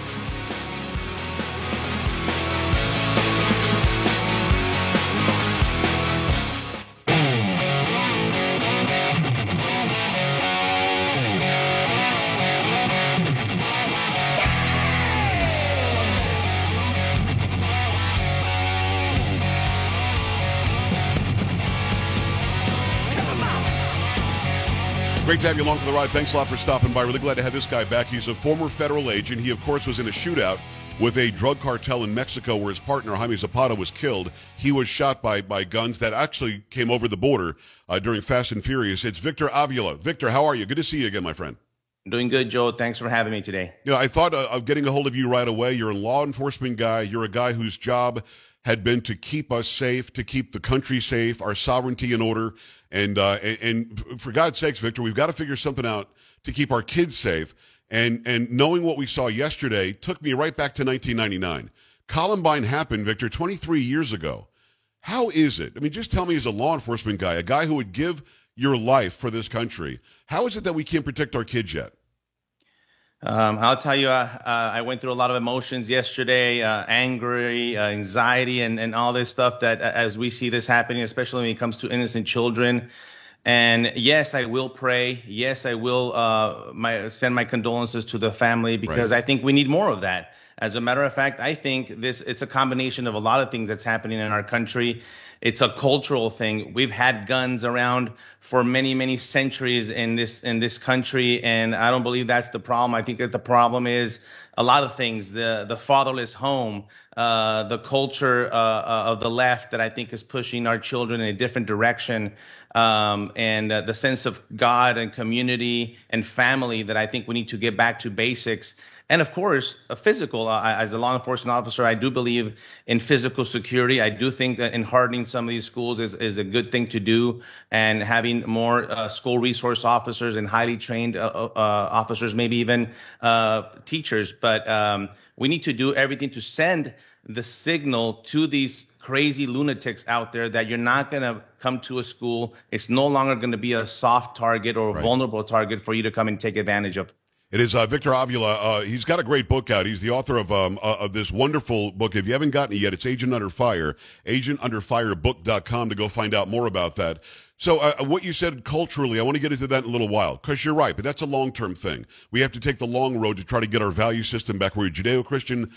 Great to have you along for the ride. Thanks a lot for stopping by. Really glad to have this guy back. He's a former federal agent. He, of course, was in a shootout with a drug cartel in Mexico where his partner, Jaime Zapata, was killed. He was shot by guns that actually came over the border during Fast and Furious. It's Victor Avila. Victor, how are you? Good to see you again, my friend.
Doing good, Joe. Thanks for having me today.
You know, I thought of getting a hold of you right away. You're a law enforcement guy. You're a guy whose job had been to keep us safe, to keep the country safe, our sovereignty in order. And for God's sakes, Victor, we've got to figure something out to keep our kids safe. And knowing what we saw yesterday took me right back to 1999. Columbine happened, Victor, 23 years ago. How is it? I mean, just tell me, as a law enforcement guy, a guy who would give your life for this country, how is it that we can't protect our kids yet?
I'll tell you, I went through a lot of emotions yesterday, angry, anxiety, and all this stuff that as we see this happening, especially when it comes to innocent children. And yes, I will pray. Yes, I will send my condolences to the family, because I think we need more of that. As a matter of fact, I think it's a combination of a lot of things that's happening in our country. It's a cultural thing. We've had guns around for many, many centuries in this country, and I don't believe that's the problem. I think that the problem is a lot of things. The fatherless home, the culture of the left that I think is pushing our children in a different direction, and the sense of God and community and family that I think we need to get back to basics. And of course, a physical, as a law enforcement officer, I do believe in physical security. I do think that in hardening some of these schools is a good thing to do, and having more school resource officers and highly trained officers, maybe even teachers. But we need to do everything to send the signal to these crazy lunatics out there that you're not going to come to a school. It's no longer going to be a soft target or a vulnerable target for you to come and take advantage of.
It is Victor Avila. He's got a great book out. He's the author of this wonderful book. If you haven't gotten it yet, it's Agent Under Fire, agentunderfirebook.com to go find out more about that. So what you said culturally, I want to get into that in a little while, because you're right, but that's a long-term thing. We have to take the long road to try to get our value system back. We're a Judeo-Christian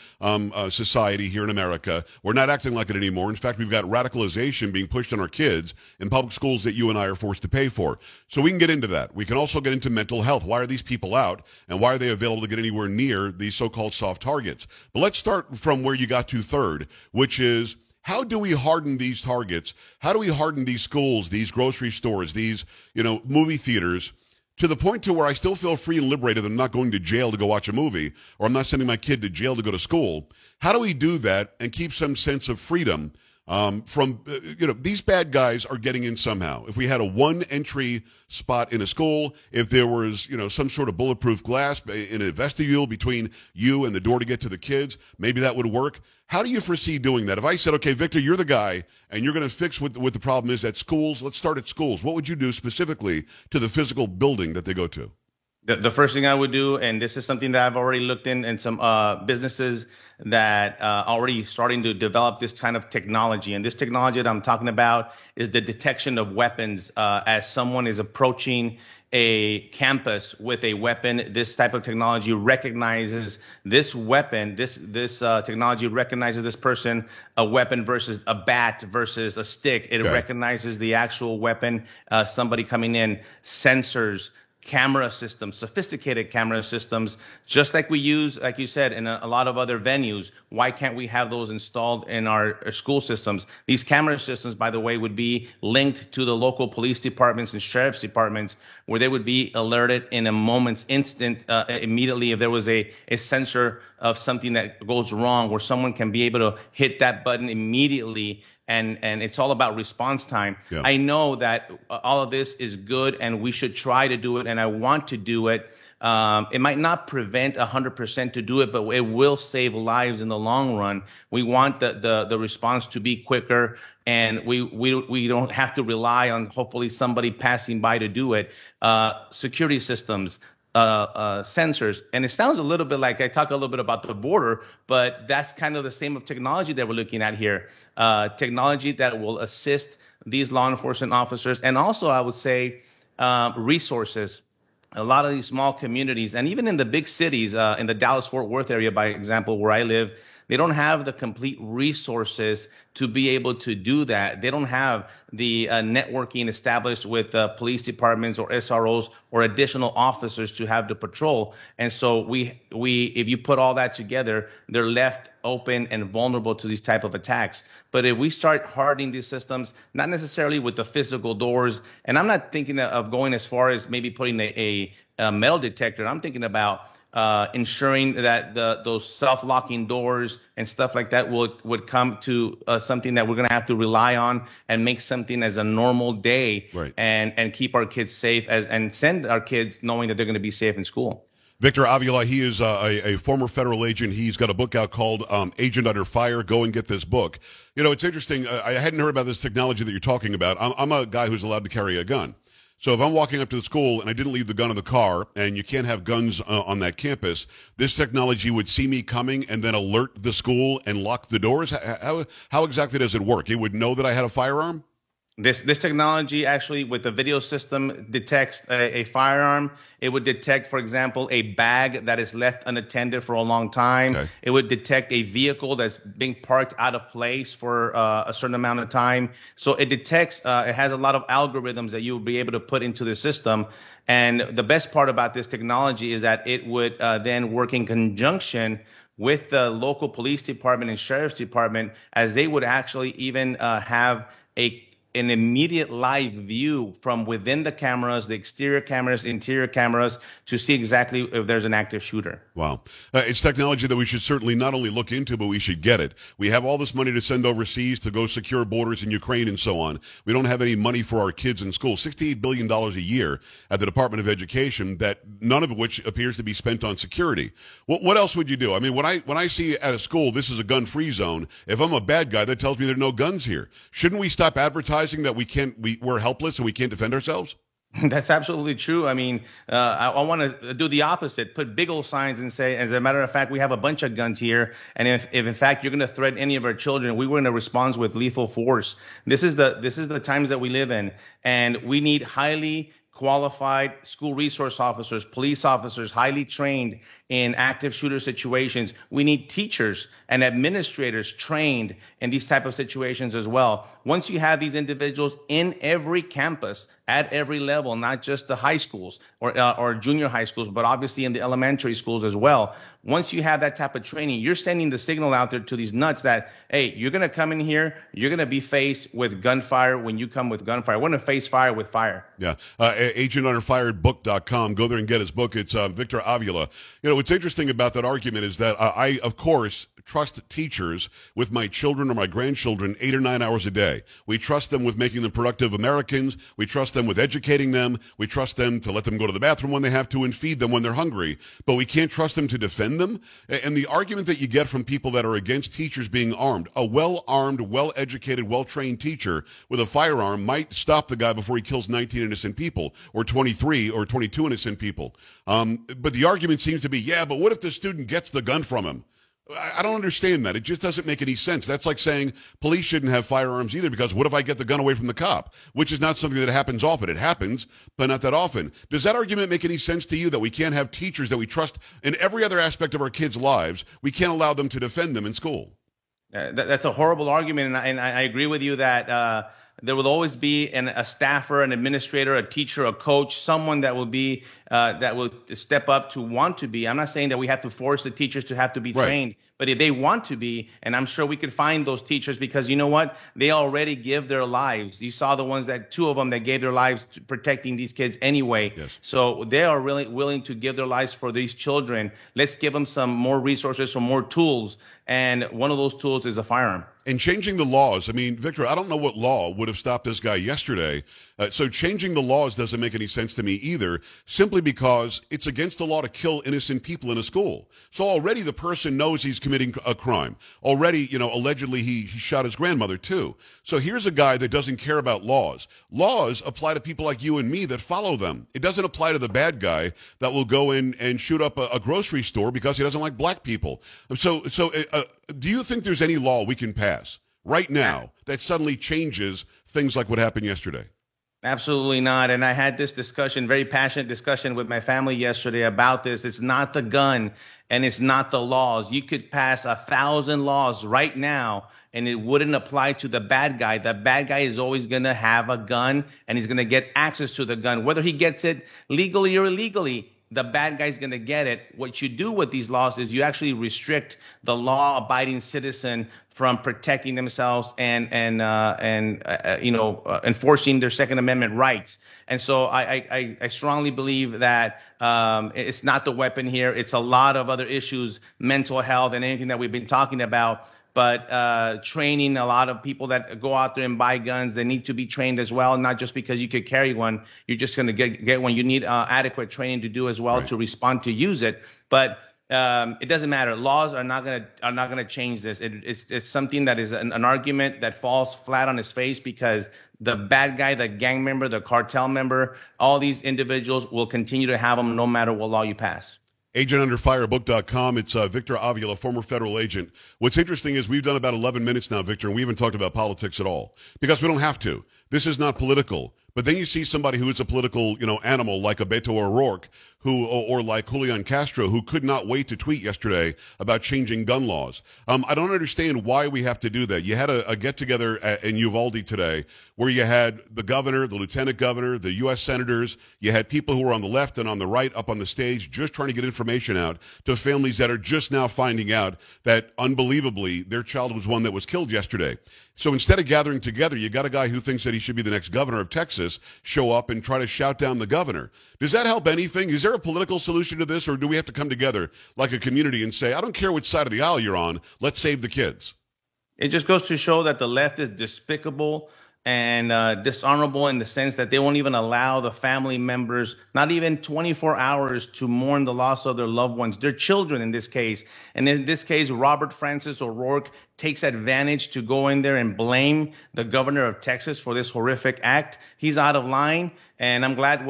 society here in America. We're not acting like it anymore. In fact, we've got radicalization being pushed on our kids in public schools that you and I are forced to pay for. So we can get into that. We can also get into mental health. Why are these people out, and why are they available to get anywhere near these so-called soft targets? But let's start from where you got to third, which is, how do we harden these targets? How do we harden these schools, these grocery stores, these, movie theaters, to the point to where I still feel free and liberated? I'm not going to jail to go watch a movie, or I'm not sending my kid to jail to go to school. How do we do that and keep some sense of freedom from, these bad guys are getting in somehow. If we had a one entry spot in a school, if there was, some sort of bulletproof glass in a vestibule between you and the door to get to the kids, maybe that would work. How do you foresee doing that? If I said, okay, Victor, you're the guy, and you're going to fix what the problem is at schools, let's start at schools. What would you do specifically to the physical building that they go to?
The first thing I would do, and this is something that I've already looked in some businesses that already starting to develop this kind of technology. And this technology that I'm talking about is the detection of weapons as someone is approaching a campus with a weapon. This type of technology recognizes this weapon. This technology recognizes this person a weapon versus a bat versus a stick. It recognizes the actual weapon. Somebody coming in, sensors, camera systems, sophisticated camera systems, just like we use, like you said, in a lot of other venues. Why can't we have those installed in our school systems? These camera systems, by the way, would be linked to the local police departments and sheriff's departments, where they would be alerted in a moment's instant, immediately, if there was a sensor of something that goes wrong, where someone can be able to hit that button immediately. And it's all about response time. Yeah. I know that all of this is good, and we should try to do it, and I want to do it. It might not prevent 100% to do it, but it will save lives in the long run. We want the response to be quicker, and we don't have to rely on hopefully somebody passing by to do it. Security systems, sensors. And it sounds a little bit like I talk a little bit about the border, but that's kind of the same of technology that we're looking at here. Technology that will assist these law enforcement officers. And also, I would say, resources. A lot of these small communities, and even in the big cities, in the Dallas-Fort Worth area, by example, where I live, they don't have the complete resources to be able to do that. They don't have the networking established with police departments or SROs or additional officers to have the patrol. And so we if you put all that together, they're left open and vulnerable to these type of attacks. But if we start hardening these systems, not necessarily with the physical doors, and I'm not thinking of going as far as maybe putting a metal detector. I'm thinking about ensuring that those self-locking doors and stuff like that would come to something that we're going to have to rely on and make something as a normal day, right, and keep our kids safe and send our kids knowing that they're going to be safe in school.
Victor Avila, he is a former federal agent. He's got a book out called Agent Under Fire. Go and get this book. It's interesting. I hadn't heard about this technology that you're talking about. I'm a guy who's allowed to carry a gun. So if I'm walking up to the school and I didn't leave the gun in the car, and you can't have guns on that campus, this technology would see me coming and then alert the school and lock the doors. How exactly does it work? It would know that I had a firearm?
This technology actually, with the video system, detects a firearm. It would detect, for example, a bag that is left unattended for a long time. Okay. It would detect a vehicle that's being parked out of place for a certain amount of time. So it detects, it has a lot of algorithms that you will be able to put into the system. And the best part about this technology is that it would then work in conjunction with the local police department and sheriff's department, as they would actually even have an immediate live view from within the cameras, the exterior cameras, interior cameras, to see exactly if there's an active shooter.
Wow. It's technology that we should certainly not only look into, but we should get it. We have all this money to send overseas to go secure borders in Ukraine and so on. We don't have any money for our kids in school. $68 billion a year at the Department of Education, that none of which appears to be spent on security. What else would you do? I mean, when I see at a school, this is a gun-free zone, if I'm a bad guy, that tells me there are no guns here. Shouldn't we stop advertising that we're helpless and we can't defend ourselves?
That's absolutely true. I mean, I want to do the opposite, put big old signs and say, as a matter of fact, we have a bunch of guns here. And if in fact you're going to threaten any of our children, we were going to respond with lethal force. This is the times that we live in. And we need highly qualified school resource officers, police officers, highly trained in active shooter situations. We need teachers and administrators trained in these type of situations as well. Once you have these individuals in every campus at every level, not just the high schools or junior high schools, but obviously in the elementary schools as well. Once you have that type of training, you're sending the signal out there to these nuts that, hey, you're going to come in here, you're going to be faced with gunfire when you come with gunfire. We're going to face fire with fire.
Yeah. AgentUnderFiredBook.com. Go there and get his book. It's Victor Avila. You know, what's interesting about that argument is that I, of course, trust teachers with my children or my grandchildren 8 or 9 hours a day. We trust them with making them productive Americans. We trust them with educating them. We trust them to let them go to the bathroom when they have to and feed them when they're hungry. But we can't trust them to defend them. And the argument that you get from people that are against teachers being armed, a well-armed, well-educated, well-trained teacher with a firearm might stop the guy before he kills 19 innocent people or 23 or 22 innocent people. But the argument seems to be, yeah, but what if the student gets the gun from him? I don't understand that. It just doesn't make any sense. That's like saying police shouldn't have firearms either, because what if I get the gun away from the cop? Which is not something that happens often. It happens, but not that often. Does that argument make any sense to you, that we can't have teachers that we trust in every other aspect of our kids' lives? We can't allow them to defend them in school.
That's a horrible argument, and I agree with you that there will always be a staffer, an administrator, a teacher, a coach, someone that will be that will step up to want to be. I'm not saying that we have to force the teachers to have to be trained, but if they want to be, and I'm sure we could find those teachers, because you know what? They already give their lives. You saw the ones two of them that gave their lives to protecting these kids anyway. Yes. So they are really willing to give their lives for these children. Let's give them some more resources, some more tools. And one of those tools is a firearm.
And changing the laws. I mean, Victor, I don't know what law would have stopped this guy yesterday. So changing the laws doesn't make any sense to me either, simply because it's against the law to kill innocent people in a school. So already the person knows he's committing a crime. Already, allegedly he shot his grandmother too. So here's a guy that doesn't care about laws. Laws apply to people like you and me that follow them. It doesn't apply to the bad guy that will go in and shoot up a grocery store because he doesn't like black people. So do you think there's any law we can pass right now that suddenly changes things like what happened yesterday?
Absolutely not. And I had this discussion, very passionate discussion with my family yesterday about this. It's not the gun and it's not the laws. You could pass 1,000 laws right now and it wouldn't apply to the bad guy. The bad guy is always going to have a gun and he's going to get access to the gun, whether he gets it legally or illegally. The bad guy's going to get it. What you do with these laws is you actually restrict the law-abiding citizen from protecting themselves and enforcing their Second Amendment rights. And so I strongly believe that it's not the weapon here. It's a lot of other issues, mental health and anything that we've been talking about. But training, a lot of people that go out there and buy guns, they need to be trained as well, not just because you could carry one. You're just going to get one. You need adequate training to do as well to respond to use it. But it doesn't matter. Laws are not gonna change this. It's something that is an argument that falls flat on its face, because the bad guy, the gang member, the cartel member, all these individuals will continue to have them no matter what law you pass.
AgentUnderFireBook.com. It's Victor Avila, former federal agent. What's interesting is we've done about 11 minutes now, Victor, and we haven't talked about politics at all, because we don't have to. This is not political. But then you see somebody who is a political, animal like a Beto O'Rourke, or like Julian Castro, who could not wait to tweet yesterday about changing gun laws. I don't understand why we have to do that. You had a get-together in Uvalde today where you had the governor, the lieutenant governor, the U.S. senators. You had people who were on the left and on the right up on the stage just trying to get information out to families that are just now finding out that, unbelievably, their child was one that was killed yesterday. So instead of gathering together, you got a guy who thinks that he should be the next governor of Texas show up and try to shout down the governor. Does that help anything? Is there a political solution to this, or do we have to come together like a community and say, I don't care which side of the aisle you're on, let's save the kids?
It just goes to show that the left is despicable and dishonorable in the sense that they won't even allow the family members, not even 24 hours, to mourn the loss of their loved ones, their children in this case. And in this case, Robert Francis O'Rourke takes advantage to go in there and blame the governor of Texas for this horrific act. He's out of line. And I'm glad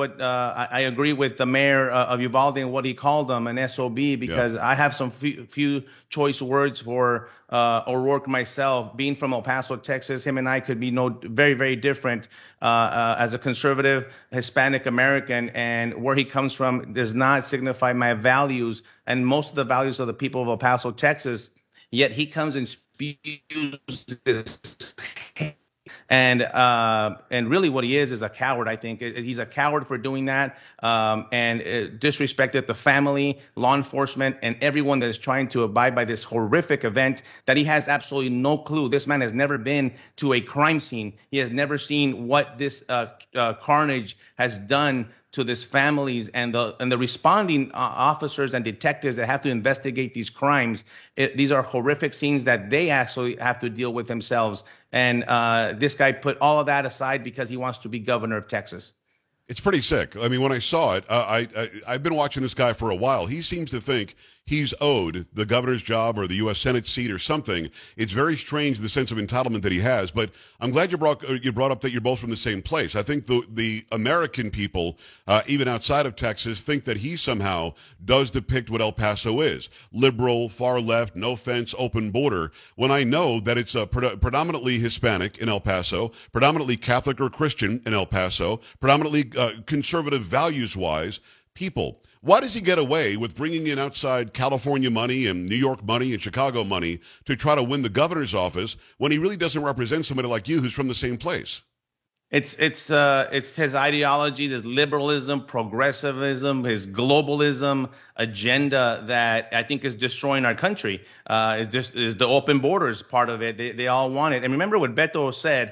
I agree with the mayor of Uvalde and what he called them, an SOB, because I have some few choice words for O'Rourke myself. Being from El Paso, Texas, him and I could be very, very different as a conservative Hispanic American, and where he comes from does not signify my values and most of the values of the people of El Paso, Texas. Yet he comes and spews this hate. And really what he is a coward, I think. He's a coward for doing that, and disrespected the family, law enforcement, and everyone that is trying to abide by this horrific event that he has absolutely no clue. This man has never been to a crime scene. He has never seen what this carnage has done to these families and the responding officers and detectives that have to investigate these crimes. These are horrific scenes that they actually have to deal with themselves. And this guy put all of that aside because he wants to be governor of Texas.
It's pretty sick. I mean, when I saw it, I've been watching this guy for a while. He seems to think he's owed the governor's job or the U.S. Senate seat or something. It's very strange, the sense of entitlement that he has. But I'm glad you brought up that you're both from the same place. I think the American people, even outside of Texas, think that he somehow does depict what El Paso is. Liberal, far left, no fence, open border. When I know that it's predominantly Hispanic in El Paso, predominantly Catholic or Christian in El Paso, predominantly conservative values-wise people. Why does he get away with bringing in outside California money and New York money and Chicago money to try to win the governor's office when he really doesn't represent somebody like you who's from the same place?
It's his ideology, his liberalism, progressivism, his globalism agenda that I think is destroying our country. Is the open borders part of it. They all want it. And remember what Beto said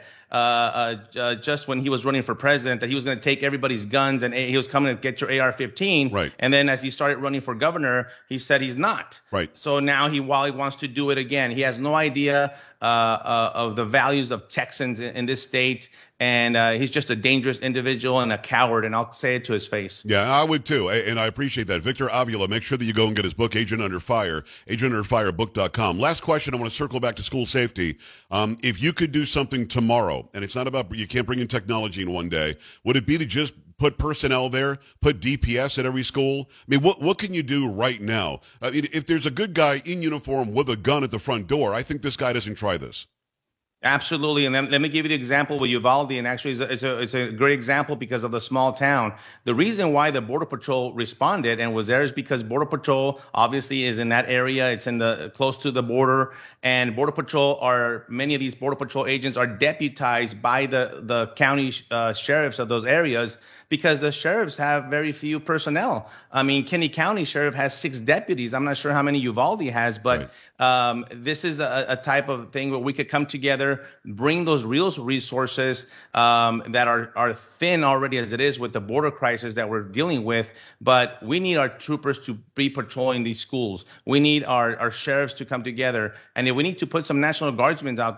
just when he was running for president, that he was going to take everybody's guns and he was coming to get your AR-15.
Right.
And then as he started running for governor, he said he's not.
Right.
So now while he wants to do it again, he has no idea of the values of Texans in this state. And he's just a dangerous individual and a coward, and I'll say it to his face.
Yeah, I would too, and I appreciate that. Victor Avila, make sure that you go and get his book, Agent Under Fire, AgentUnderFireBook.com. Last question, I want to circle back to school safety. If you could do something tomorrow, and it's not about, you can't bring in technology in one day, would it be to just put personnel there, put DPS at every school? I mean, what can you do right now? I mean, if there's a good guy in uniform with a gun at the front door, I think this guy doesn't try this.
Absolutely. And let me give you the example with Uvalde. And actually, it's a great example because of the small town. The reason why the Border Patrol responded and was there is because Border Patrol obviously is in that area. It's close to the border. And Border Patrol many of these Border Patrol agents are deputized by the county sheriffs of those areas, because the sheriffs have very few personnel. I mean, Kinney County Sheriff has 6 deputies. I'm not sure how many Uvalde has, but this is a type of thing where we could come together, bring those real resources that are thin already as it is with the border crisis that we're dealing with. But we need our troopers to be patrolling these schools. We need our sheriffs to come together. And if we need to put some National Guardsmen out there,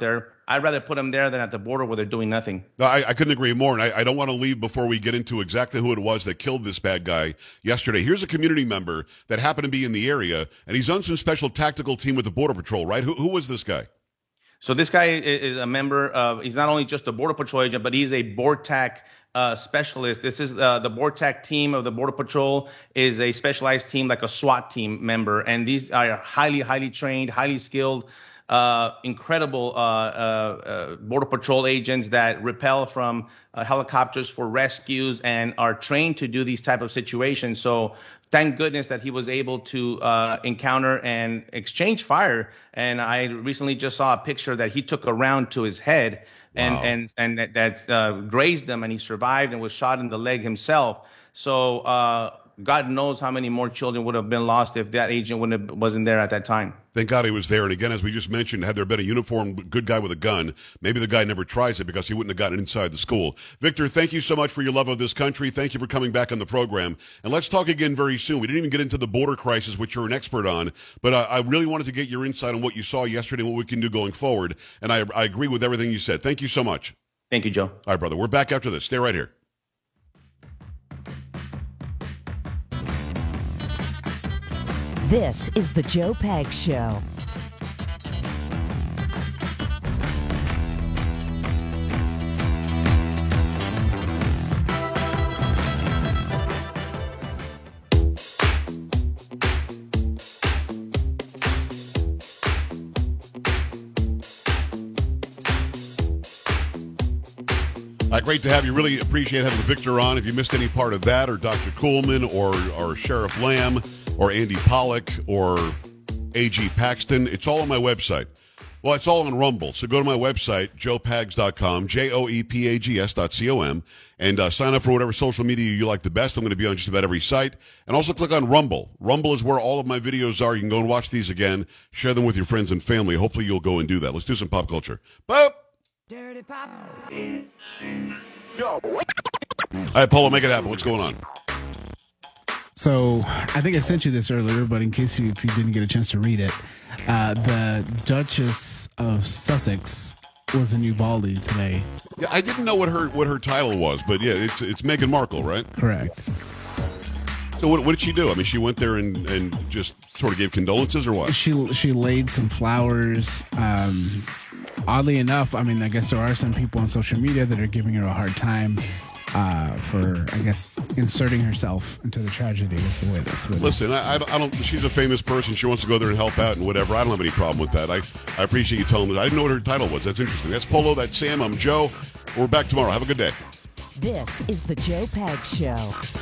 I'd rather put them there than at the border where they're doing nothing.
No, I couldn't agree more, and I don't want to leave before we get into exactly who it was that killed this bad guy yesterday. Here's a community member that happened to be in the area, and he's on some special tactical team with the Border Patrol, right? Who was this guy?
So this guy is a member of, he's not only just a Border Patrol agent, but he's a BORTAC specialist. This is the BORTAC team of the Border Patrol is a specialized team, like a SWAT team member. And these are highly trained, highly skilled, incredible Border Patrol agents that rappel from helicopters for rescues and are trained to do these type of situations. So thank goodness that he was able to encounter and exchange fire. And I recently just saw a picture that he took a round to his head and that grazed him, and he survived and was shot in the leg himself. So God knows how many more children would have been lost if that agent wasn't there at that time.
Thank God he was there. And again, as we just mentioned, had there been a uniformed good guy with a gun, maybe the guy never tries it because he wouldn't have gotten inside the school. Victor, thank you so much for your love of this country. Thank you for coming back on the program. And let's talk again very soon. We didn't even get into the border crisis, which you're an expert on, but I really wanted to get your insight on what you saw yesterday and what we can do going forward. And I agree with everything you said. Thank you so much.
Thank you, Joe.
All right, brother. We're back after this. Stay right here.
This is the Joe Pags Show.
Great to have you. Really appreciate having Victor on. If you missed any part of that, or Dr. Coolman, or Sheriff Lamb, or Andy Pollack, or A.G. Paxton, it's all on my website. Well, it's all on Rumble. So go to my website, joepags.com, joepags.com, and sign up for whatever social media you like the best. I'm going to be on just about every site. And also click on Rumble. Rumble is where all of my videos are. You can go and watch these again, share them with your friends and family. Hopefully you'll go and do that. Let's do some pop culture. Boop!
Dirty Pop.
All right, Polo, make it happen. What's going on?
So I think I sent you this earlier, but in case if you didn't get a chance to read it, the Duchess of Sussex was in Uvalde today.
Yeah, I didn't know what her title was, but yeah, it's Meghan Markle, right?
Correct.
So what did she do? I mean, she went there and just sort of gave condolences, or what?
She laid some flowers. Oddly enough, I mean, I guess there are some people on social media that are giving her a hard time for, I guess, inserting herself into the tragedy. Is the way this would.
Listen, I don't. She's a famous person. She wants to go there and help out and whatever. I don't have any problem with that. I appreciate you telling me. I didn't know what her title was. That's interesting. That's Polo. That's Sam. I'm Joe. We're back tomorrow. Have a good day.
This is the Joe Pags Show.